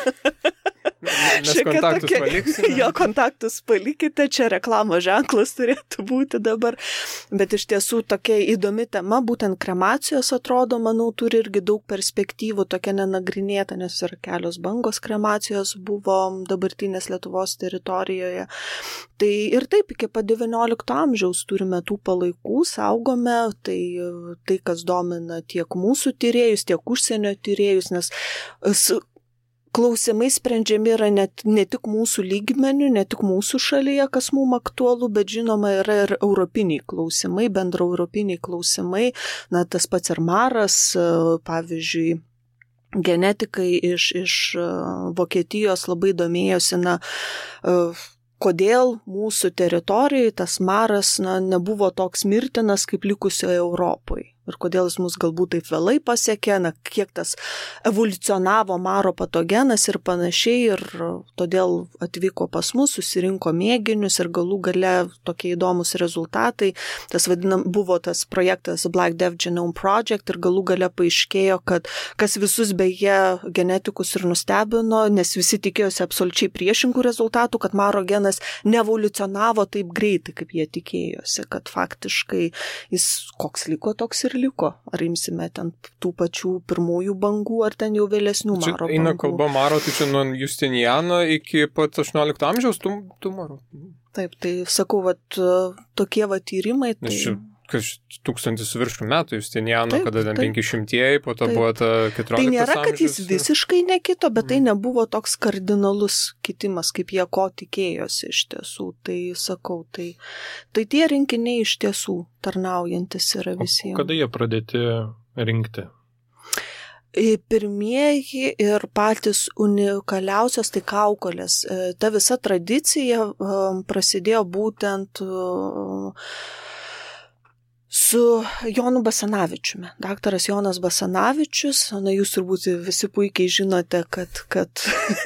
Mes kontaktus paliksime. Jo, kontaktus palikite, čia reklamo ženklas turėtų būti dabar. Bet iš tiesų tokia įdomi tema, būtent kremacijos atrodo, manau, turi irgi daug perspektyvų, tokia nenagrinėta, nes yra kelios bangos kremacijos buvo dabartinės Lietuvos teritorijoje. Tai ir taip, iki pat 19 amžiaus turime tų palaikų, saugome, tai kas domina tiek mūsų tyrėjus, tiek užsienio tyrėjus, nes klausimai sprendžiami yra ne tik mūsų lygmenių, ne tik mūsų šalyje, kas mums aktualu, bet žinoma yra ir europiniai klausimai, bendraeuropiniai klausimai. Tas pats ir Maras, pavyzdžiui, genetikai iš Vokietijos labai domėjosi, kodėl mūsų teritorijoje tas Maras nebuvo toks mirtinas kaip likusioje Europoje. Ir kodėl jis mus galbūt taip vėlai pasiekė, kiek tas evoliucionavo Maro patogenas ir panašiai, ir todėl atvyko pas mus, susirinko mėginius ir galų gale tokie įdomus rezultatai. Buvo tas projektas Black Death Genome Project ir galų gale paaiškėjo, kad kas visus beje genetikus ir nustebino, nes visi tikėjosi absoliučiai priešingų rezultatų, kad Maro genas neevoliucionavo taip greitai, kaip jie tikėjosi, kad faktiškai jis koks liko, toks ir liko. Ar imsime ten tų pačių pirmųjų bangų, ar ten jau vėlesnių Maro bangų. Eina kalba Maro, tai čia nuo Justiniano iki pat 18 amžiaus tų Maro. Taip, tai sakau, tokie tyrimai. Tai... Kas 1000 viršų metų Justiniano, kada 500, po to buvo ta 14 amžius. Tai nėra, kad jis visiškai nekito, bet tai nebuvo toks kardinalus kitimas, kaip jie ko tikėjosi iš tiesų. Tai sakau, tai tie rinkiniai iš tiesų tarnaujantis yra visiems. Kada jie pradėti rinkti? Pirmieji ir patys unikaliausios tai kaukolės. Ta visa tradicija prasidėjo būtent su Jonu Basanavičiumi. Daktaras Jonas Basanavičius, jūs turbūt visi puikiai žinote, kad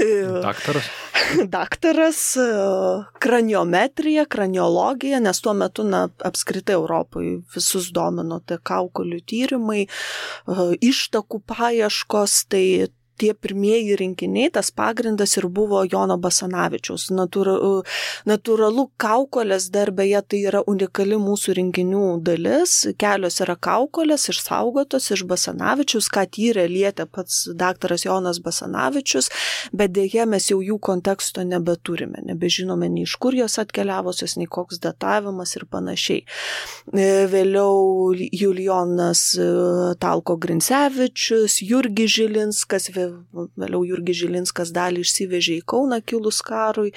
daktaras kraniometrija, kraniologija, nes tuo metu apskritai Europoje visus domino tai kaukolių tyrimai, ištakų paieškos, tai tie pirmieji rinkiniai, tas pagrindas ir buvo Jono Basanavičiaus. Natūralu, kaukolės dar beje tai yra unikali mūsų rinkinių dalis. Kelios yra kaukolės išsaugotos iš Basanavičiaus, ką tyrė lietė pats daktaras Jonas Basanavičius, bet dėja mes jau jų konteksto nebeturime. Nebežinome nei iš kur jos atkeliavusios, nei koks datavimas ir panašiai. Vėliau Julijonas Talko Grincevičius, Jurgis Žilinskas, vėliau Jurgis Žilinskas dalį išsivežė į Kauną kilus karui,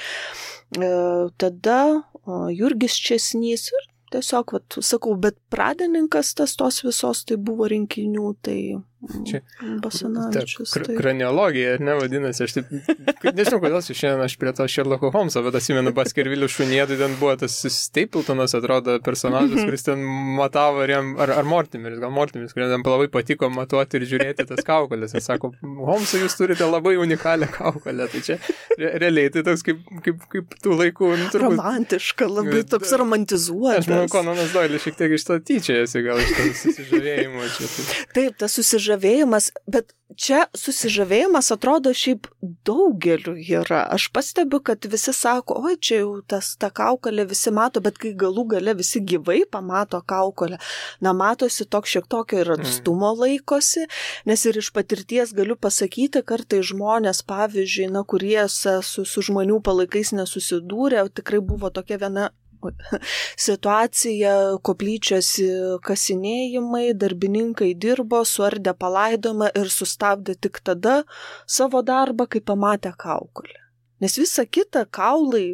tada Jurgis Česnys ir tiesiog, sakau, bet pradininkas tos visos tai buvo rinkinių, tai Basanavičius. Kraniologija, ar ne, vadinasi, aš taip, nežinau, kodėl šiandien aš prie to Sherlocko Holmeso, bet atsimenu Baskervilių šunie, tai ten buvo tas Stapletonas, atrodo, personažas, kuris ten matavo, ar Mortimeris, gal Mortimeris, kuris ten labai patiko matuoti ir žiūrėti tas kaukolės. Jis sako, Holmesai, jūs turite labai unikalią kaukolę, tai čia realiai tai toks kaip tų laikų. Turbūt, romantiška, labai toks romantizuotas. Aš manau, Conanas Doilis šiek tiek iš to tyčiasi, gal iš to susižavėjimo čia. Taip, tas susižavėjimas, bet čia susižavėjimas atrodo šiaip daugeliu yra. Aš pastebiu, kad visi sako, oi, čia jau ta kaukolė visi mato, bet kai galų gale visi gyvai pamato kaukolę, matosi toks šiek tokio ir atstumo laikosi, nes ir iš patirties galiu pasakyti, kartai žmonės, pavyzdžiui, kurie su žmonių palaikais nesusidūrė, tikrai buvo tokia viena situacija, koplyčios kasinėjimai, darbininkai dirbo, suardė palaidojimą ir sustabdė tik tada savo darbą, kai pamatė kaukolę. Nes visa kita kaulai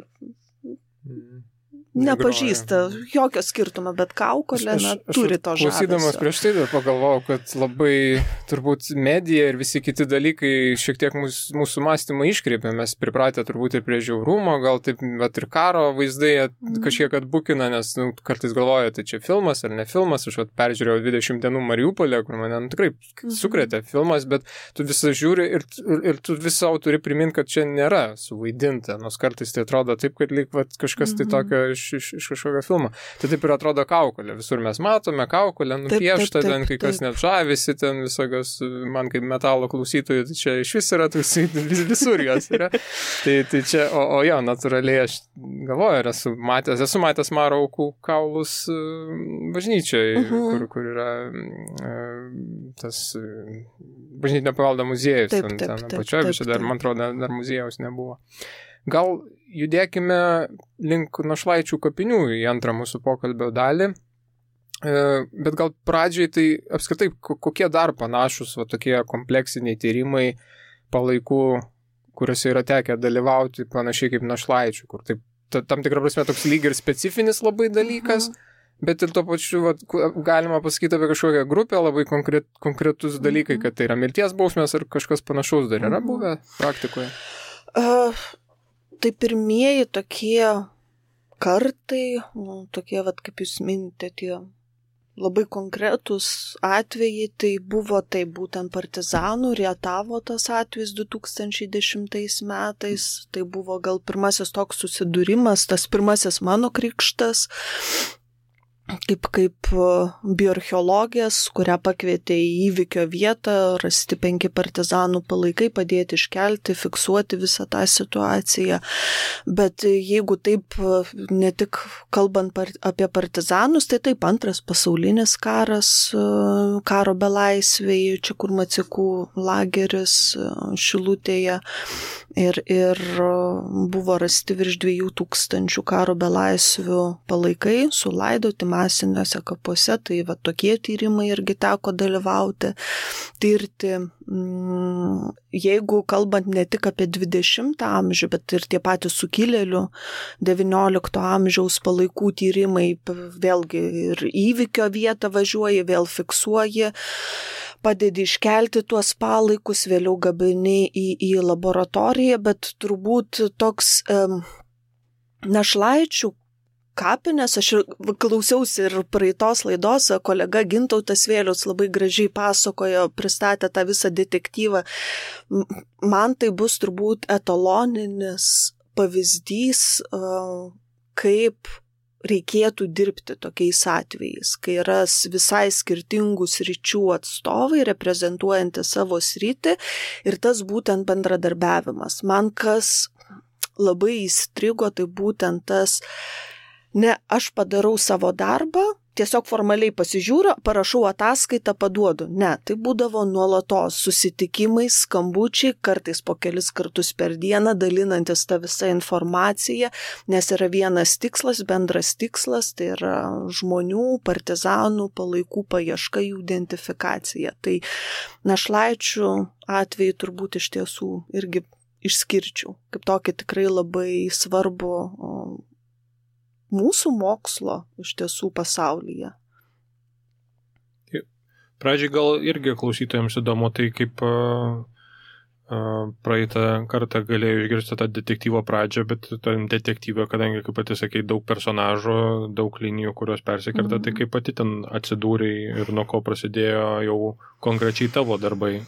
nepažįsta jokio skirtumo, bet kaukolė turi to žavesio. Klausydamas prieš tai dar pagalvojau, kad labai turbūt medija ir visi kiti dalykai šiek tiek mūsų mąstymą iškreipia. Mes pripratę turbūt ir prie žiaurumo, gal taip, bet ir karo vaizdai kažkiek atbukina, nes kartais galvoja, tai čia filmas ar ne filmas. Aš peržiūrėjau 20 dienų Mariupolę, kur mane tikrai sukrėtė filmas, bet tu visą žiūri ir tu visą turi priminti, kad čia nėra suvaidinta. Nors kartais tai atrodo taip, kad lyg kažkas tai tokio iš kažkokio filmo. Tai taip ir atrodo kaukolė. Visur mes matome kaukolę, nupiešta, ten kai kas net žavisi, ten visokios, man kaip metalo klausytojų, tai čia iš vis yra, visur jos yra. Tai čia, o jo, natūraliai aš galvoju, esu matęs Maro aukų kaulus bažnyčioje, kur yra tas bažnytinio paveldo muziejus. Ten pačioje, bet dar, man atrodo, dar muziejaus nebuvo. Gal judėkime link Našlaičių kapinių į antrą mūsų pokalbio dalį, bet gal pradžiai tai apskritai kokie dar panašus tokie kompleksiniai tyrimai palaikų, kuriuose yra tekę dalyvauti panašiai kaip Našlaičių, kur taip tam tikrą prasme toks lyg ir specifinis labai dalykas, bet ir tuo pačiu galima pasakyti apie kažkokią grupę, labai konkretus dalykai, kad tai yra mirties bausmės ar kažkas panašaus dar yra buvę praktikoje. Tai pirmieji tokie kartai, tokie, kaip jūs minite, tie labai konkretus atvejai, tai buvo būtent partizanų, Rietavo tas atvejis 2010 metais, tai buvo gal pirmasis toks susidūrimas, tas pirmasis mano krikštas, kaip bioarcheologės, kurią pakvietė į įvykio vietą, rasti 5 partizanų palaikai, padėti iškelti, fiksuoti visą tą situaciją. Bet jeigu taip, ne tik kalbant apie partizanus, tai taip antras pasaulinis karas, karo belaisviai, čia kur Macikų lageris Šilutėje ir buvo rasti virš 2000 karo belaisvių palaikai, sulaidoti, masiniuose kapuose, tai va tokie tyrimai irgi teko dalyvauti, tirti. Jeigu kalbant ne tik apie 20 amžių, bet ir tie patys sukilėlių 19 amžiaus palaikų tyrimai, vėlgi ir įvykio vietą važiuoji, vėl fiksuoji, padedi iškelti tuos palaikus, vėliau gabini į laboratoriją, bet turbūt toks Našlaičių kapinės, aš klausiausi ir praeitos laidos, kolega Gintautas Vėlius labai gražiai pasakojo, pristatė tą visą detektyvą. Man tai bus turbūt etaloninis pavyzdys, kaip reikėtų dirbti tokiais atvejais, kai yra visai skirtingų sričių atstovai, reprezentuojantys savo sritį ir tas būtent bendradarbiavimas. Man kas labai įstrigo, tai būtent tas, ne aš padarau savo darbą, tiesiog formaliai pasižiūriu, parašau ataskaitą, paduodu. Ne, tai būdavo nuolatos susitikimai, skambučiai, kartais po kelis kartus per dieną, dalinantis tą visą informaciją, nes yra vienas tikslas, bendras tikslas, tai yra žmonių, partizanų, palaikų paieška, jų identifikacija. Tai Našlaičių atveju turbūt iš tiesų irgi išskirčiau, kaip tokį tikrai labai svarbu mūsų mokslo iš tiesų pasaulyje. Pradžiai gal irgi klausytojams įdomu, tai kaip praeitą kartą galėjau išgirsti tą detektyvo pradžią, bet tam detektyvą, kadangi, kaip pati sakei, daug personažų, daug linijų, kurios persikerta, tai kaip pati ten atsidūrei ir nuo ko prasidėjo jau konkrečiai tavo darbai?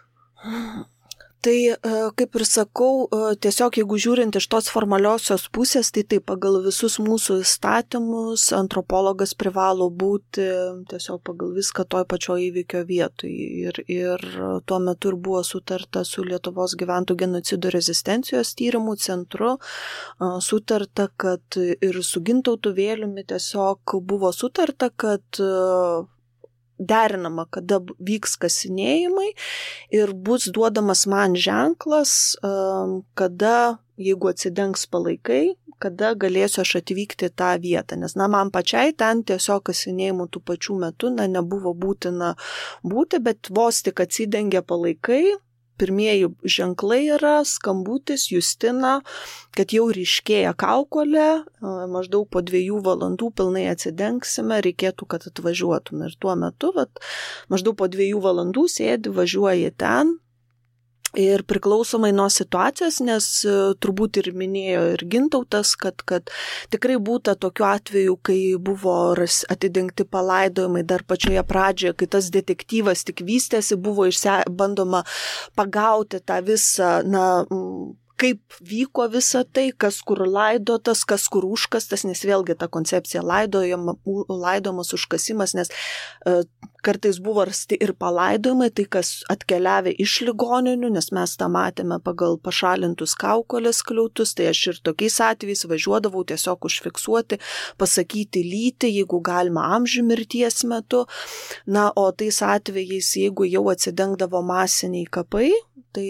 Tai, kaip ir sakau, tiesiog jeigu žiūrint iš tos formaliosios pusės, tai taip, pagal visus mūsų įstatymus antropologas privalo būti tiesiog pagal viską toj pačioj įvykio vietoj. Ir tuo metu ir buvo sutarta su Lietuvos gyventojų genocido rezistencijos tyrimų centru, sutarta, kad ir su Gintautu Vėliumi tiesiog buvo sutarta, kad derinama, kada vyks kasinėjimai ir bus duodamas man ženklas, kada, jeigu atsidengs palaikai, kada galėsiu aš atvykti tą vietą. Nes, man pačiai ten tiesiog kasinėjimų tų pačių metų, nebuvo būtina būti, bet vos tik atsidengė palaikai, pirmieji ženklai yra skambutis, Justina, kad jau ryškėja kaukolė, maždaug po 2 valandų pilnai atsidengsime, reikėtų, kad atvažiuotum. Ir tuo metu, maždaug po 2 valandų sėdi, važiuoji ten. Ir priklausomai nuo situacijos, nes turbūt ir minėjo ir Gintautas, kad tikrai būta tokiu atveju, kai buvo atidengti palaidojimai dar pačioje pradžioje, kai tas detektyvas tik vystėsi, buvo bandoma pagauti tą visą, kaip vyko visa tai, kas kur laidotas, kas kur užkastas, nes vėlgi ta koncepcija laidojamas užkasimas, nes kartais buvo rasti ir palaidojimai, tai kas atkeliavę iš ligoninių, nes mes tą matėme pagal pašalintus kaukolės kliautus, tai aš ir tokiais atvejais važiuodavau tiesiog užfiksuoti, pasakyti lytį, jeigu galima amžių mirties metu. O tais atvejais, jeigu jau atsidengdavo masiniai kapai, tai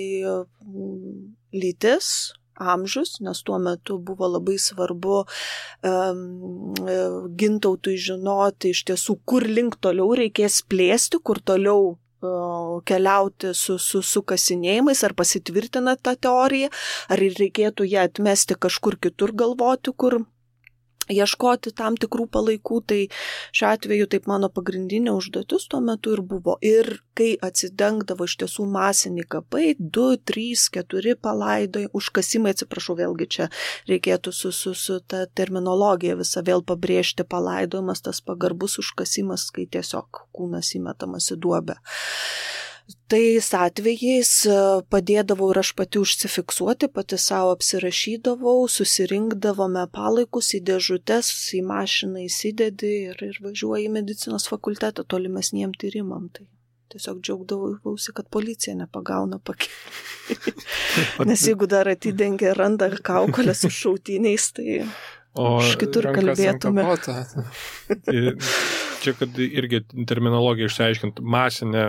lytis, amžius, nes tuo metu buvo labai svarbu Gintautui žinoti iš tiesų, kur link toliau reikės plėsti, kur toliau keliauti su kasinėjimais, ar pasitvirtina tą teoriją, ar reikėtų ją atmesti kažkur kitur, galvoti, kur ieškoti tam tikrų palaikų, tai šiuo atveju taip mano pagrindinė užduotis tuo metu ir buvo. Ir kai atsidengdavo iš tiesų masiniai kapai, 2, 3, 4 užkasimai, atsiprašau, vėlgi čia reikėtų su ta terminologija visą vėl pabrėžti, palaidojimas, tas pagarbus užkasimas, kai tiesiog kūnas įmetamas į duobę. Tais atvejais padėdavau ir aš pati užsifiksuoti, pati savo apsirašydavau, susirinkdavome palaikus į dėžutes, į mašiną įsidedi ir važiuoji į medicinos fakultetą tolimesniem tyrimam. Tai tiesiog džiaugdavausi, kad policija nepagauna pakeliui. Nes jeigu dar atidengia, randa kaukolę su šautiniais, tai iš kitur kalbėtume. Čia, kad irgi terminologiją išsiaiškint, masinė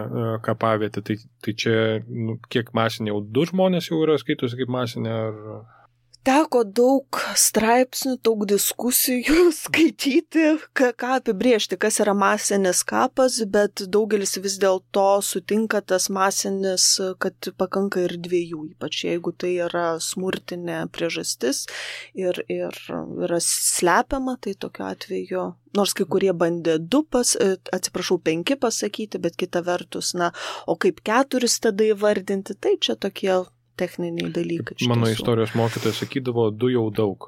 kapavietė, tai čia kiek masinė, jau 2 žmonės jau yra skaitosi kaip masinė? Ar... Teko daug straipsnių, daug diskusijų skaityti, ką apibriežti, kas yra masinis kapas, bet daugelis vis dėlto sutinka tas masinis, kad pakanka ir 2, ypač jeigu tai yra smurtinė priežastis ir yra slepiama, tai tokiu atveju, nors kai kurie bandė 5 pasakyti, bet kita vertus, o kaip 4 tada įvardinti, tai čia tokie techniniai dalykai. Mano istorijos mokytojas sakydavo, 2 jau daug.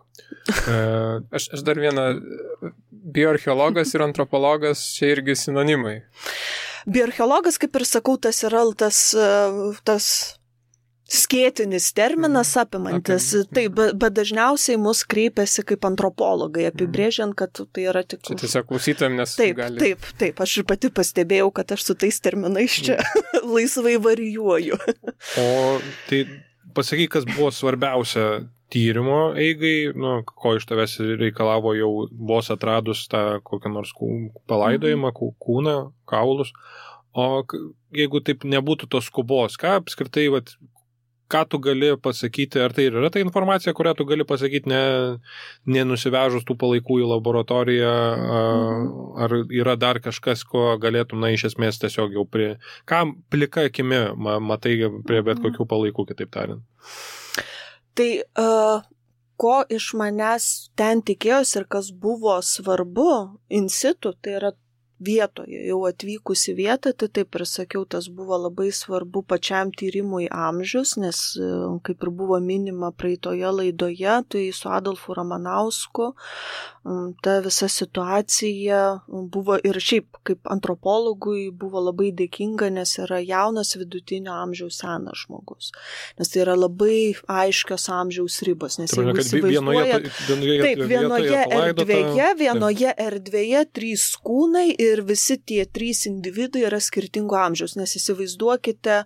Aš dar vieną, bioarcheologas ir antropologas čia irgi sinonimai. Bioarcheologas, kaip ir sakau, tas yra tas skėtinis terminas apimantis. Taip, bet dažniausiai mus kreipiasi kaip antropologai, apibrėžiant, kad tai yra tik... Čia tiesiog klausytojams, nes gali... Taip, aš ir pati pastebėjau, kad aš su tais terminais čia laisvai varijuoju. O tai pasakyk, kas buvo svarbiausia tyrimo eigai, ko iš tavęs reikalavo jau vos atradus tą kokią nors palaidojimą, kūną, kaulus. O jeigu taip nebūtų tos skubos, ką apskritai, ką tu gali pasakyti, ar tai yra ta informacija, kurią tu gali pasakyti, nenusivežus tų palaikų į laboratoriją, ar yra dar kažkas, ko galėtum, iš esmės tiesiog jau ką plika akimi matai prie bet kokių palaikų, kitaip tariant? Tai ko iš manęs ten tikėjosi ir kas buvo svarbu in situ, tai yra vietoje, jau atvykus į vietą, tai taip ir sakiau, tas buvo labai svarbu pačiam tyrimui amžius, nes kaip ir buvo minima praeitoje laidoje, tai su Adolfu Ramanausku ta visa situacija buvo ir šiaip kaip antropologui buvo labai dėkinga, nes yra jaunas vidutinio amžiaus senas žmogus. Nes tai yra labai aiškios amžiaus ribos, nes jeigu įsivaizduojat, vienoje erdvėje 3 kūnai ir visi tie 3 individai yra skirtingo amžiaus, nes įsivaizduokite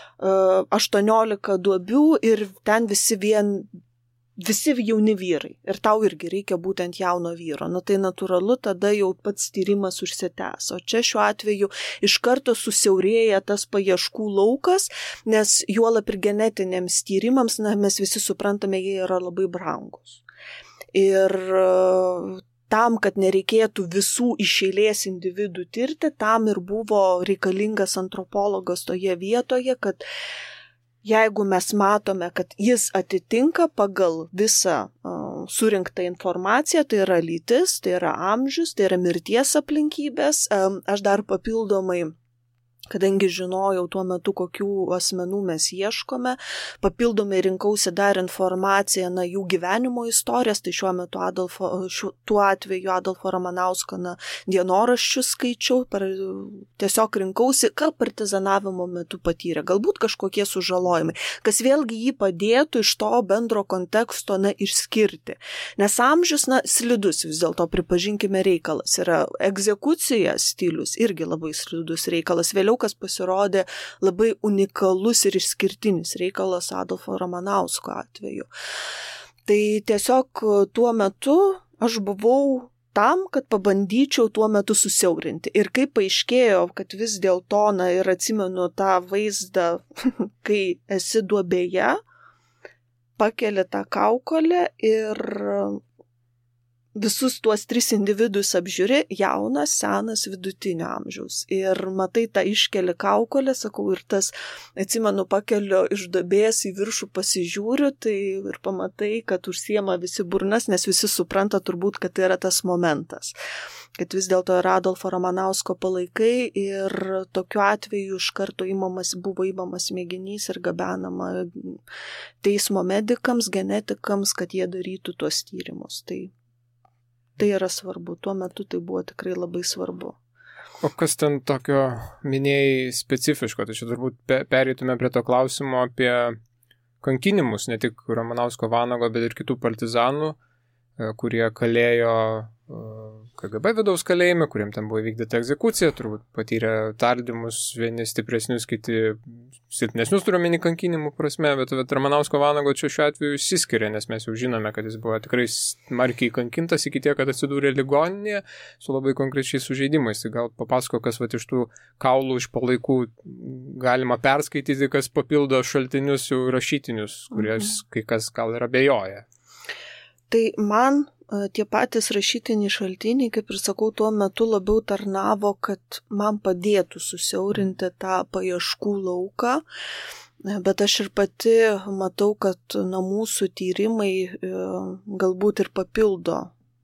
18 duobių ir ten visi jauni vyrai. Ir tau irgi reikia būtent jauno vyro. Tai natūralu, tada jau pats tyrimas užsitęs. O čia šiuo atveju iš karto susiaurėja tas paieškų laukas, nes juolab ir genetiniams tyrimams, mes visi suprantame, jie yra labai brangus. Ir tam, kad nereikėtų visų iš eilės individų tirti, tam ir buvo reikalingas antropologas toje vietoje, kad jeigu mes matome, kad jis atitinka pagal visą surinktą informaciją, tai yra lytis, tai yra amžius, tai yra mirties aplinkybės, aš dar papildomai, kadangi žinojau tuo metu, kokių asmenų mes ieškome, papildomai rinkausi dar informaciją, jų gyvenimo istorijas, tai tuo atveju Adolfo Ramanausko dienoraščius skaičiau, tiesiog rinkausi, ką partizanavimo metu patyrė, galbūt kažkokie sužalojimai, kas vėlgi jį padėtų iš to bendro konteksto išskirti. Nes amžius, slidus vis dėlto, pripažinkime, reikalas. Yra egzekucija stilius, irgi labai slidus reikalas. Vėliau kas pasirodė labai unikalus ir išskirtinis reikalas Adolfo Ramanausko atveju. Tai tiesiog tuo metu aš buvau tam, kad pabandyčiau tuo metu susiaurinti. Ir kaip paaiškėjo, kad vis dėlto, ir atsimenu tą vaizdą, kai esi duobėje, pakeli tą kaukolę ir visus tuos 3 individus apžiūri, jaunas, senas, vidutinio amžiaus. Ir matai tą iškeli kaukolę, sakau, ir tas, atsimenu, pakeliu iš duobės į viršų pasižiūriu, tai ir pamatai, kad užsiema visi burnas, nes visi supranta turbūt, kad tai yra tas momentas. Kad vis dėlto yra Adolfo Ramanausko palaikai ir tokiu atveju iš karto buvo įmamas mėginys ir gabenama teismo medikams, genetikams, kad jie darytų tuos tyrimus. Tai yra svarbu. Tuo metu tai buvo tikrai labai svarbu. O kas ten tokio minėjai specifiško? Tai čia turbūt pereitume prie to klausimo apie kankinimus, ne tik Ramanausko, Vanago, bet ir kitų partizanų, kurie kalėjo KGB vidaus kalėjime, kuriem ten buvo vykdyta egzekucija, turbūt patyrė tardymus, vieni stipresnius, kiti silpnesnius, turiuomenį kankinimų prasme, bet Ramanausko, Vanago čia šiuo atveju išsiskiria, nes mes jau žinome, kad jis buvo tikrai smarkiai kankintas iki tiek, kad atsidūrė ligoninėje su labai konkrečiais sužeidimais. Tai gal papasako, kas iš tų kaulų iš palaikų galima perskaityti, kas papildo šaltinius jau rašytinius, kurias kai kas gal ir abejoja. Tai man tie patys rašytiniai šaltiniai, kaip ir sakau, tuo metu labiau tarnavo, kad man padėtų susiaurinti tą paieškų lauką, bet aš ir pati matau, kad mūsų tyrimai galbūt ir papildo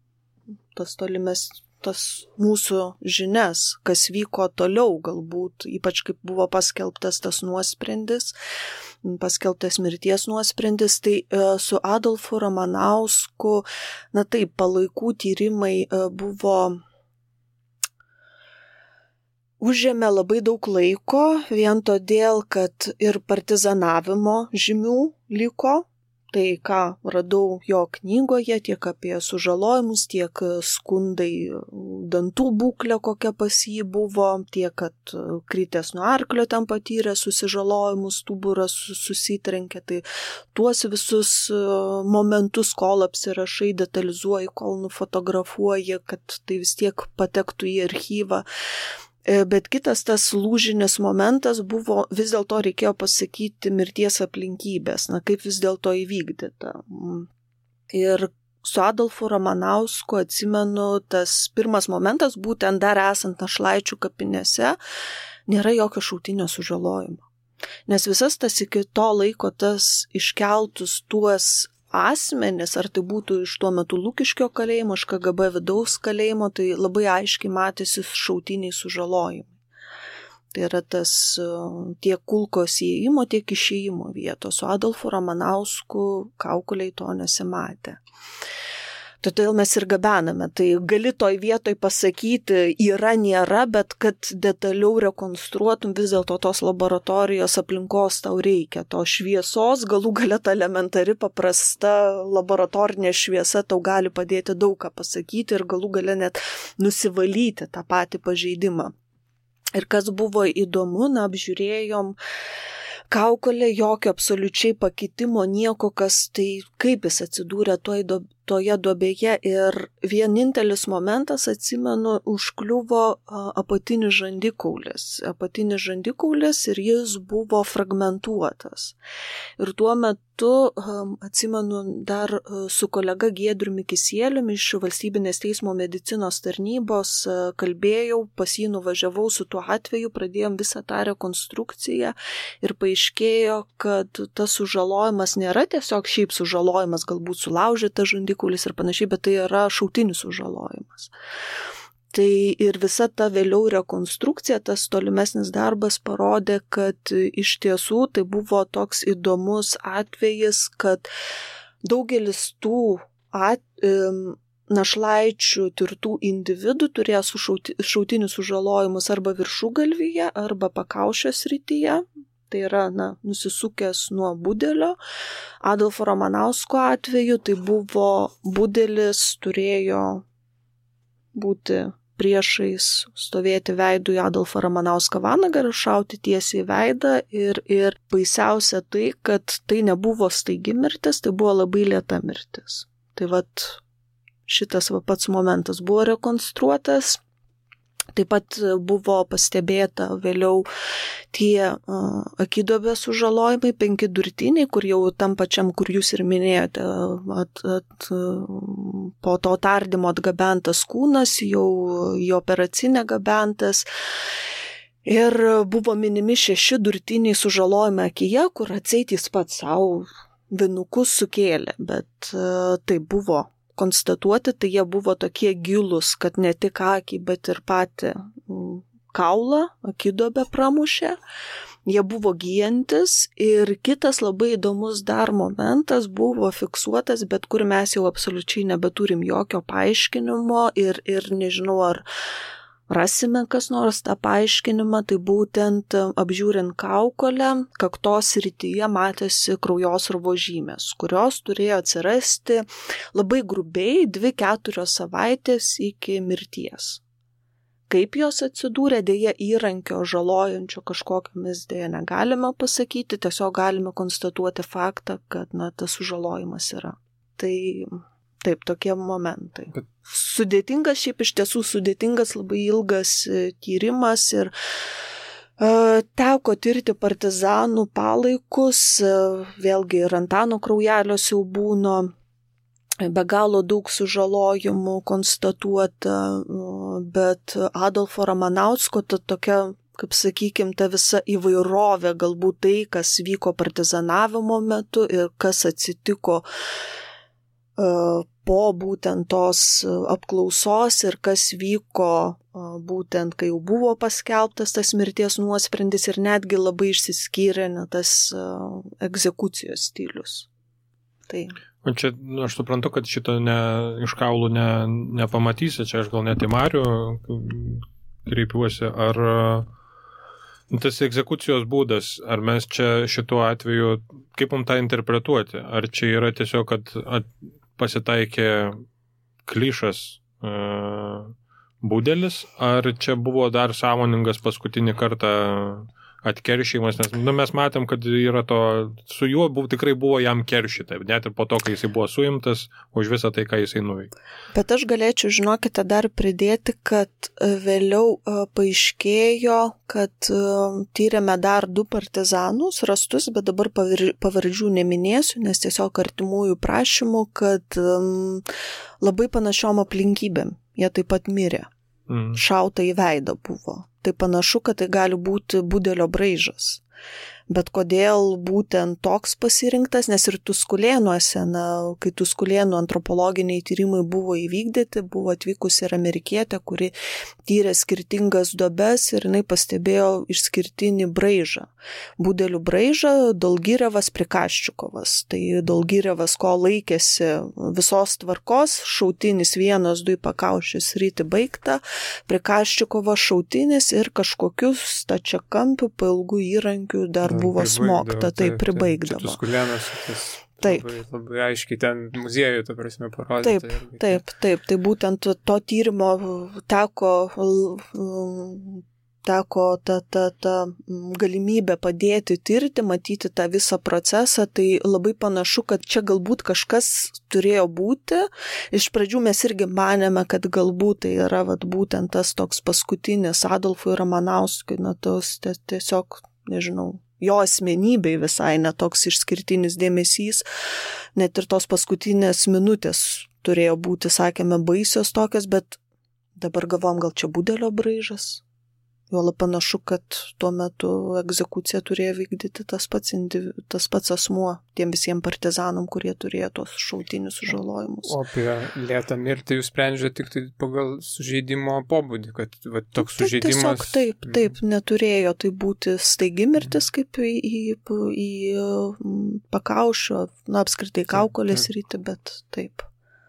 tas mūsų žinias, kas vyko toliau galbūt, ypač kaip buvo paskelbtas tas nuosprendis, paskelbtas mirties nuosprendis, tai su Adolfu Ramanausku, taip, palaikų tyrimai užėmė labai daug laiko, vien todėl, kad ir partizanavimo žymių liko. Tai, ką radau jo knygoje, tiek apie sužalojimus, tiek skundai dantų būklę, kokia pas jį buvo, tiek, kad kritęs nuo arklio ten patyrė susižalojimus, stuburas susitrenkė. Tai tuos visus momentus, kol apsirašai, detalizuoji, kol nufotografuoji, kad tai vis tiek patektų į archyvą. Bet kitas tas lūžinis momentas buvo, vis dėlto reikėjo pasakyti mirties aplinkybės, kaip vis dėlto įvykdyta. Ir su Adolfu Ramanausku atsimenu, tas pirmas momentas, būtent dar esant Našlaičių kapinėse, nėra jokio šautinio sužalojimo. Nes visas tas iki to laiko tas iškeltus tuos asmenis, ar tai būtų iš tuo metu Lukiškio kalėjimo, iš KGB vidaus kalėjimo, tai labai aiškiai matėsi šautiniai sužalojimai. Tai yra tas tiek kulkos įėjimo, tiek išėjimo vietos. Su Adolfu Ramanausku kaukolei to nesimatė. Todėl mes ir gabename. Tai gali toj vietoj pasakyti, yra, nėra, bet kad detaliau rekonstruotum, vis dėlto tos laboratorijos aplinkos tau reikia. To šviesos, galų gale ta elementari, paprasta laboratorinė šviesa tau gali padėti daug ką pasakyti ir galų gale net nusivalyti tą patį pažeidimą. Ir kas buvo įdomu, apžiūrėjom kaukolę, jokio absoliučiai pakitimo, nieko, kas tai kaip jis atsidūrė toje duobėje. Ir vienintelis momentas, atsimenu, užkliuvo apatinis žandikaulis ir jis buvo fragmentuotas. Ir tuo metu, atsimenu, dar su kolega Giedriumi Kisieliumi iš Valstybinės teismo medicinos tarnybos kalbėjau, pas jį nuvažiavau su tuo atveju, pradėjom visą tą rekonstrukciją ir paaiškėjo, kad tas sužalojimas nėra tiesiog šiaip sužalojimas, galbūt sulaužytas žandikaulis ir panašiai, bet tai yra šautinis sužalojimas. Tai ir visa ta vėliau rekonstrukcija, tas tolimesnis darbas parodė, kad iš tiesų tai buvo toks įdomus atvejis, kad daugelis tų našlaičių tirtų individų turėjo šautinius sužalojimus arba viršugalvyje, arba pakaušio srityje. Tai yra, nusisukęs nuo budelio. Adolfo Ramanausko atveju tai buvo budelis, turėjo būti priešais, stovėti veidu į Adolfą Ramanauską vanagą ir šauti tiesiai į veidą. Ir baisiausia tai, kad tai nebuvo staigi mirtis, tai buvo labai lėta mirtis. Tai šitas pats momentas buvo rekonstruotas. Taip pat buvo pastebėta vėliau tie akiduobės sužalojimai, 5 durtiniai, kur jau tam pačiam, kur jūs ir minėjote, po to tardymo atgabentas kūnas, jau į operacinę gabentas. Ir buvo minimi 6 durtiniai sužalojimai akyje, kur atseit jis pats savo vinukus sukėlė, bet tai buvo konstatuoti, tai jie buvo tokie gilūs, kad ne tik akį, bet ir patį kaulą, akiduobę pramušė. Jie buvo gyjantis ir kitas labai įdomus dar momentas buvo fiksuotas, bet kur mes jau absoliučiai nebeturim jokio paaiškinimo ir nežinau, ar rasime kas nors tą paaiškinimą, tai būtent apžiūrint kaukolę, kaktos srityje matėsi kraujosruvos žymės, kurios turėjo atsirasti labai grubiai 2-4 savaitės iki mirties. Kaip jos atsidūrė, dėja įrankio žalojančio kažkokiamis dėja negalime pasakyti, tiesiog galime konstatuoti faktą, kad tas sužalojimas yra. Tai taip, tokie momentai. Sudėtingas, šiaip iš tiesų sudėtingas, labai ilgas tyrimas ir teko tirti partizanų palaikus, vėlgi ir Antano Kraujelio siaubūno be galo daug sužalojimų konstatuota, bet Adolfo Ramanausko tokia, kaip sakykim, ta visa įvairovė, galbūt tai, kas vyko partizanavimo metu ir kas atsitiko po būtent tos apklausos ir kas vyko būtent, kai jau buvo paskelbtas tas mirties nuosprendis ir netgi labai išsiskyrė tas egzekucijos stilius. Tai. O čia, aš suprantu, kad šito iš kaulų nepamatysi, čia aš gal net į Marių kreipiuosi, ar tas egzekucijos būdas, ar mes čia šituo atveju, kaip mums tą interpretuoti, ar čia yra tiesiog, kad pasitaikė klišas budelis, ar čia buvo dar sąmoningas paskutinį kartą atkeršymas, nes mes matėm, kad yra to, su juo tikrai buvo jam keršyta, net ir po to, kai jisai buvo suimtas už visą tai, ką jisai nuveikė. Bet aš galėčiau, žinokite, dar pridėti, kad vėliau paaiškėjo, kad tyrėme dar 2 partizanus rastus, bet dabar pavardžių neminėsiu, nes tiesiog artimųjų prašymų, kad labai panašiom aplinkybėm jie taip pat mirė. Šauta į veidą buvo. Tai panašu, kad tai gali būti budelio braižas. Bet kodėl būtent toks pasirinktas, nes ir Tuskulėnuose, kai Tuskulėnų antropologiniai tyrimai buvo įvykdyti, buvo atvykusi ir amerikietė, kuri tyrė skirtingas duobes ir jinai pastebėjo išskirtinį braižą. Budelių braižą Dolgirevas Prikaščikovas. Tai Dolgirevas, ko laikėsi visos tvarkos, šautinis 1-2 pakaušis ryti baigta, Prikaščikovas šautinis ir kažkokių stačiakampių pailgų įrankių dar buvo smogta, tai pribaigdavo. Tuskulėnas, taip. Labai aiškiai ten muziejų, ta prasme, parodyti. Taip. Tai būtent to tyrimo teko ta galimybė padėti tirti, matyti tą visą procesą, tai labai panašu, kad čia galbūt kažkas turėjo būti. Iš pradžių mes irgi manėme, kad galbūt tai yra būtent tas toks paskutinis Adolfui Ramanauskui, tiesiog, nežinau, jo asmenybei visai netoks išskirtinis dėmesys, net ir tos paskutinės minutės turėjo būti, sakėme, baisios tokios, bet dabar galvom, gal čia budelio braižas. Juolab panašu, kad tuo metu egzekuciją turėjo vykdyti tas pats asmuo, tiem visiems partizanam, kurie turėjo tos šautinius sužalojimus. O apie lėtą mirtį jūs sprendžiate tik tai pagal sužeidimo pobūdį, kad toks sužeidimas... Taip, neturėjo tai būti staigi mirtis, kaip į pakaušio, apskritai kaukolės ryti, bet taip.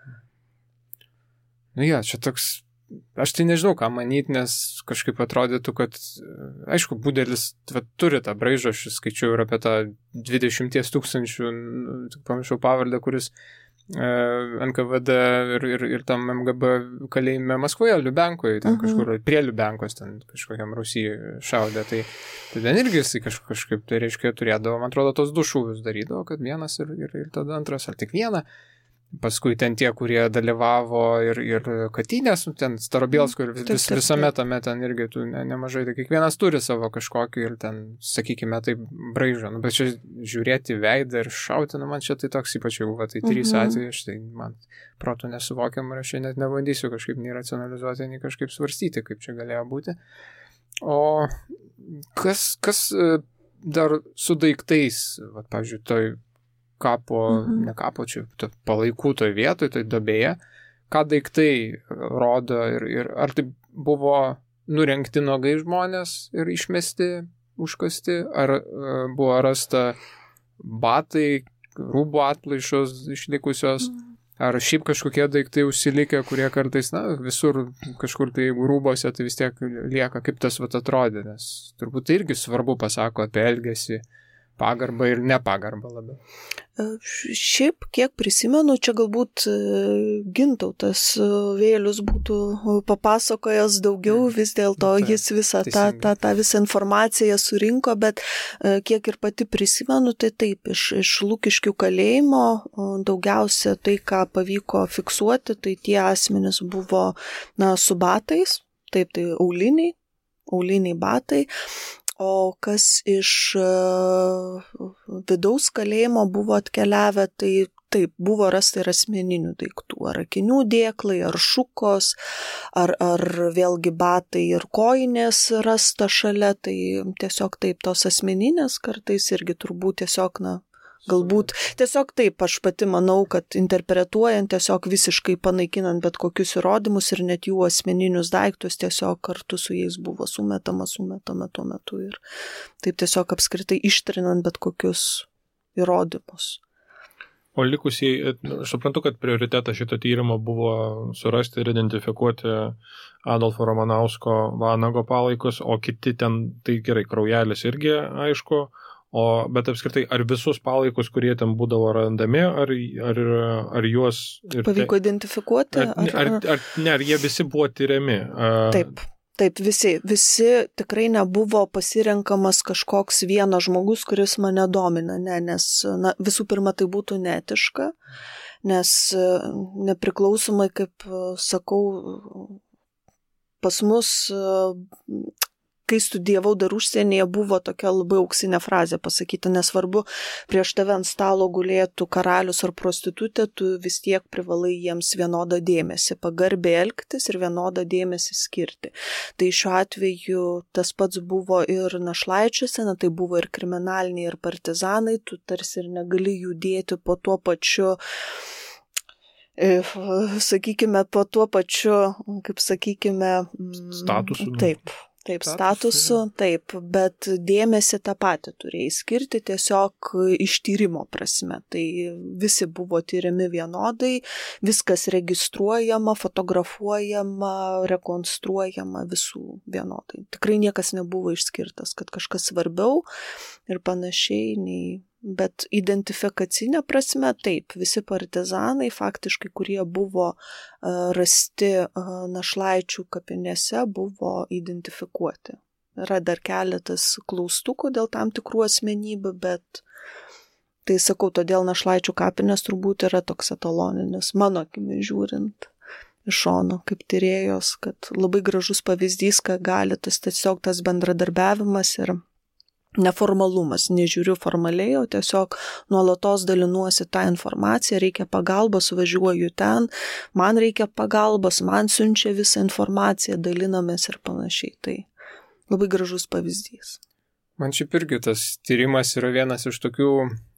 Čia toks... Aš tai nežinau, ką manyti, nes kažkaip atrodytų, kad, aišku, budelis turi tą braižą, aš skaičiau ir apie tą 20 000, pamiršau pavardę, kuris NKVD ir tam MGB kalėjime Maskvoje, Liubenkoje, ten kažkur prie Liubenkos, ten kažkokiam Rusijoje šaudė, tai ten irgi jisai kažkaip, tai reiškia, turėdavo, man atrodo, tos 2 šūvius darydavo, kad vienas ir tada antras, ar tik vieną. Paskui ten tie, kurie dalyvavo ir Katynės, ten Starobielsko ir visame tame ten irgi tų nemažai, tai kiekvienas turi savo kažkokį ir ten, sakykime, tai braižą. Bet čia žiūrėti veidą ir šauti, man čia tai toks ypač jau, tai 3 atvejai, tai man protų nesuvokiam ir aš čia net nebandysiu kažkaip nei racionalizuoti, nei kažkaip svarstyti, kaip čia galėjo būti. O kas dar su daiktais, pavyzdžiui, toj kapo, ne kapo, čia palaikų toj vietoj, toj duobėje, ką daiktai rodo ir ar tai buvo nurengti nuogai žmonės ir išmesti, užkasti, ar buvo rasta batai, rūbų atplaišos išlikusios, ar šiaip kažkokie daiktai užsilikę, kurie kartais, visur kažkur tai rūbose, tai vis tiek lieka, kaip tas atrodė, nes turbūt tai irgi svarbu pasako apie elgesį, pagarbą ir nepagarbą labiau. Šiaip, kiek prisimenu, čia galbūt Gintautas Vėlius būtų papasakojęs daugiau, vis dėlto jis visą tą visą informaciją surinko, bet kiek ir pati prisimenu, tai taip, iš Lukiškių kalėjimo daugiausia tai, ką pavyko fiksuoti, tai tie asmenys buvo su batais, taip, tai auliniai batai. O kas iš vidaus kalėjimo buvo atkeliavę, tai taip, buvo rasta ir asmeninių daiktų, ar akinių dėklai, ar šukos, ar vėlgi batai ir kojinės rasta šalia, tai tiesiog taip, tos asmeninės kartais irgi turbūt tiesiog, galbūt tiesiog taip, aš pati manau, kad interpretuojant, tiesiog visiškai panaikinant bet kokius įrodymus ir net jų asmeninius daiktus, tiesiog kartu su jais buvo sumetama tuo metu ir taip tiesiog apskritai ištrinant bet kokius įrodymus. O likusieji, aš suprantu, kad prioritetas šito tyrimo buvo surasti ir identifikuoti Adolfo Ramanausko vanago palaikus, o kiti ten, tai gerai, kraujelis irgi aišku, bet apskritai, ar visus palaikus, kurie ten būdavo randami, ar juos... Pavyko identifikuoti? Ar jie visi buvo tyriami? Taip, visi tikrai nebuvo pasirenkamas kažkoks vienas žmogus, kuris mane domina, nes visų pirma tai būtų neetiška, nes nepriklausomai, kaip sakau, pas mus, kai studijavau dar užsienyje, buvo tokia labai auksinė frazė pasakyta, nesvarbu, prieš tave ant stalo gulėtų karalius ar prostitutė, tu vis tiek privalai jiems vienodą dėmesį, pagarbiai elgtis ir vienodą dėmesį skirti. Tai šiuo atveju tas pats buvo ir našlaičiuose, tai buvo ir kriminaliniai, ir partizanai, tu tarsi ir negali judėti po tuo pačiu, statusu. Taip, statusu, taip, bet dėmesį tą patį turėjai skirti tiesiog ištyrimo prasme. Tai visi buvo tyriami vienodai, viskas registruojama, fotografuojama, rekonstruojama visų vienodai. Tikrai niekas nebuvo išskirtas, kad kažkas svarbiau ir panašiai nei... Bet identifikacinė prasme, taip, visi partizanai faktiškai, kurie buvo rasti našlaičių kapinėse, buvo identifikuoti. Yra dar keletas klaustukų dėl tam tikrų asmenybių, bet tai sakau, todėl našlaičių kapinės turbūt yra toks etaloninis, mano akimi žiūrint iš šono, kaip tyrėjos, kad labai gražus pavyzdys, kad gali tiesiog tas bendradarbiavimas ir neformalumas, nežiūriu formaliai, o tiesiog nuolatos dalinuosi tą informaciją, reikia pagalbos, važiuoju ten, man reikia pagalbos, man siunčia visą informaciją, dalinamės ir panašiai. Tai labai gražus pavyzdys. Man šiaip irgi tas tyrimas yra vienas iš tokių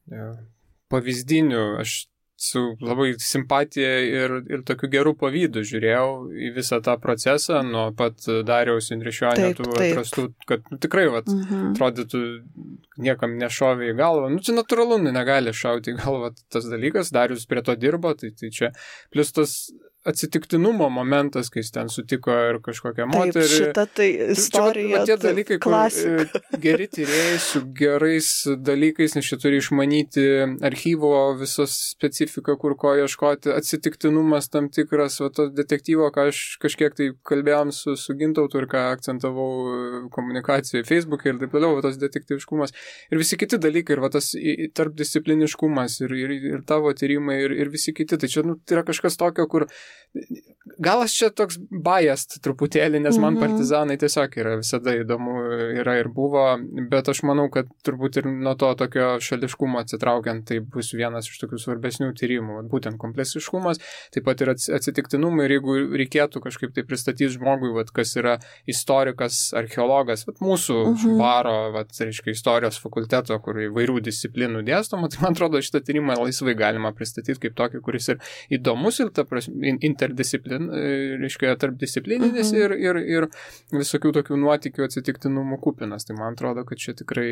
pavyzdinių, aš su labai simpatija ir tokiu geru pavydu žiūrėjau į visą tą procesą, nuo pat Dariaus Indrišionio tų atrastų, kad tikrai atrodytų niekam nešovė į galvą. Čia natūralu, negali šauti į galvą tas dalykas, Darius prie to dirbo, tai čia plus tas atsitiktinumo momentas, kai jis ten sutiko ir kažkokią moterį. Taip, šita tai istorija, tie dalykai, klasika. Geri tyrėjai su gerais dalykais, nes čia turi išmanyti archyvo visos specifiką, kur ko ieškoti, atsitiktinumas tam tikras, to detektyvo, ką aš kažkiek tai kalbėjom su Gintautu ir ką akcentavau komunikacijoje, Facebook'e ir taip toliau, tas detektyviškumas ir visi kiti dalykai, ir tas tarpdiscipliniškumas ir tavo tyrimai ir visi kiti. Tai čia tai yra kažkas tokio, kur gal aš čia toks biased truputėlį, nes man partizanai tiesiog yra visada įdomu, yra ir buvo, bet aš manau, kad turbūt ir nuo to tokio šališkumo atsitraukiant, tai bus vienas iš tokių svarbesnių tyrimų, būtent kompleksiškumas, taip pat ir atsitiktinumai, ir jeigu reikėtų kažkaip tai pristatyti žmogui, kas yra istorikas, archeologas, mūsų baro, reiškia, istorijos fakulteto, kur įvairių disciplinų dėstoma, tai man atrodo, šitą tyrimą laisvai galima pristatyti kaip tokį, kuris ir įdomus ir ta prasme, reiškia, tarpdisciplininis ir visokių tokių nuotykių atsitiktinumų kupinas. Tai man atrodo, kad čia tikrai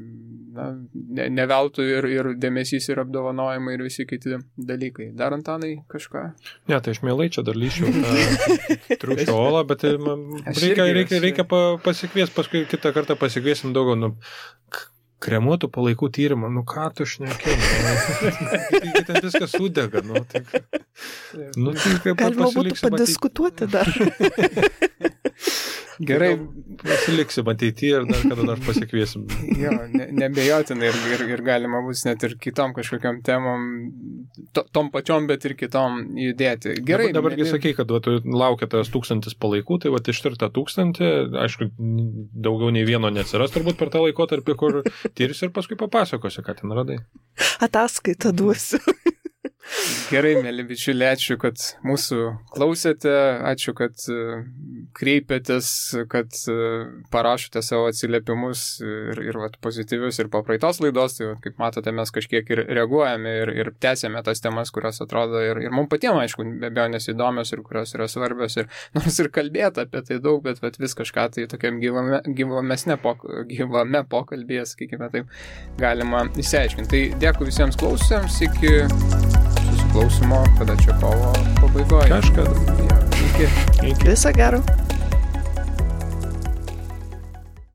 ne veltui ir dėmesys ir apdovanojimai ir visi kiti dalykai. Dar Antanai kažką? Ne, tai aš mielai čia dar lyšiu triušio olą, bet reikia pasikviesti, paskui kitą kartą pasikviesim daugiau, kremuotų palaikų tyrimą, ką tu šnekėjai, ten viskas sudega, galima būtų padiskutuoti dar. Gerai. Pasiliksim ateityje ir dar kada nors pasikviesim. Jo, nebejotinai ir galima bus net ir kitom kažkokiam temom, tom pačiom, bet ir kitom judėti. Gerai. Dabargi sakai, kad laukia tas 1000 palaikų, tai ištirta 1000, aišku, daugiau nei vieno neatsiras turbūt per tą laikotarpį, kur tyris ir paskui papasakosi, ką ten radai. Ataskaitą duosiu. Gerai, mėly bičiuliai, ačiū, kad mūsų klausėte, ačiū, kad kreipėtės, kad parašote savo atsiliepimus ir pozityvius ir po praeitos laidos, tai kaip matote, mes kažkiek ir reaguojame ir tęsėme tas temas, kurios atrodo ir mums patiems, aišku, be abejo nesidomios ir kurios yra svarbios ir nors ir kalbėti apie tai daug, bet vis kažką tai tokiam gyvame pokalbėje, sakykime, taip galima išsiaiškinti. Tai dėkui visiems klausytojams, iki susiklausimo, kada čia kovo pabaigoje. Kažkada. Iki. Viso gero.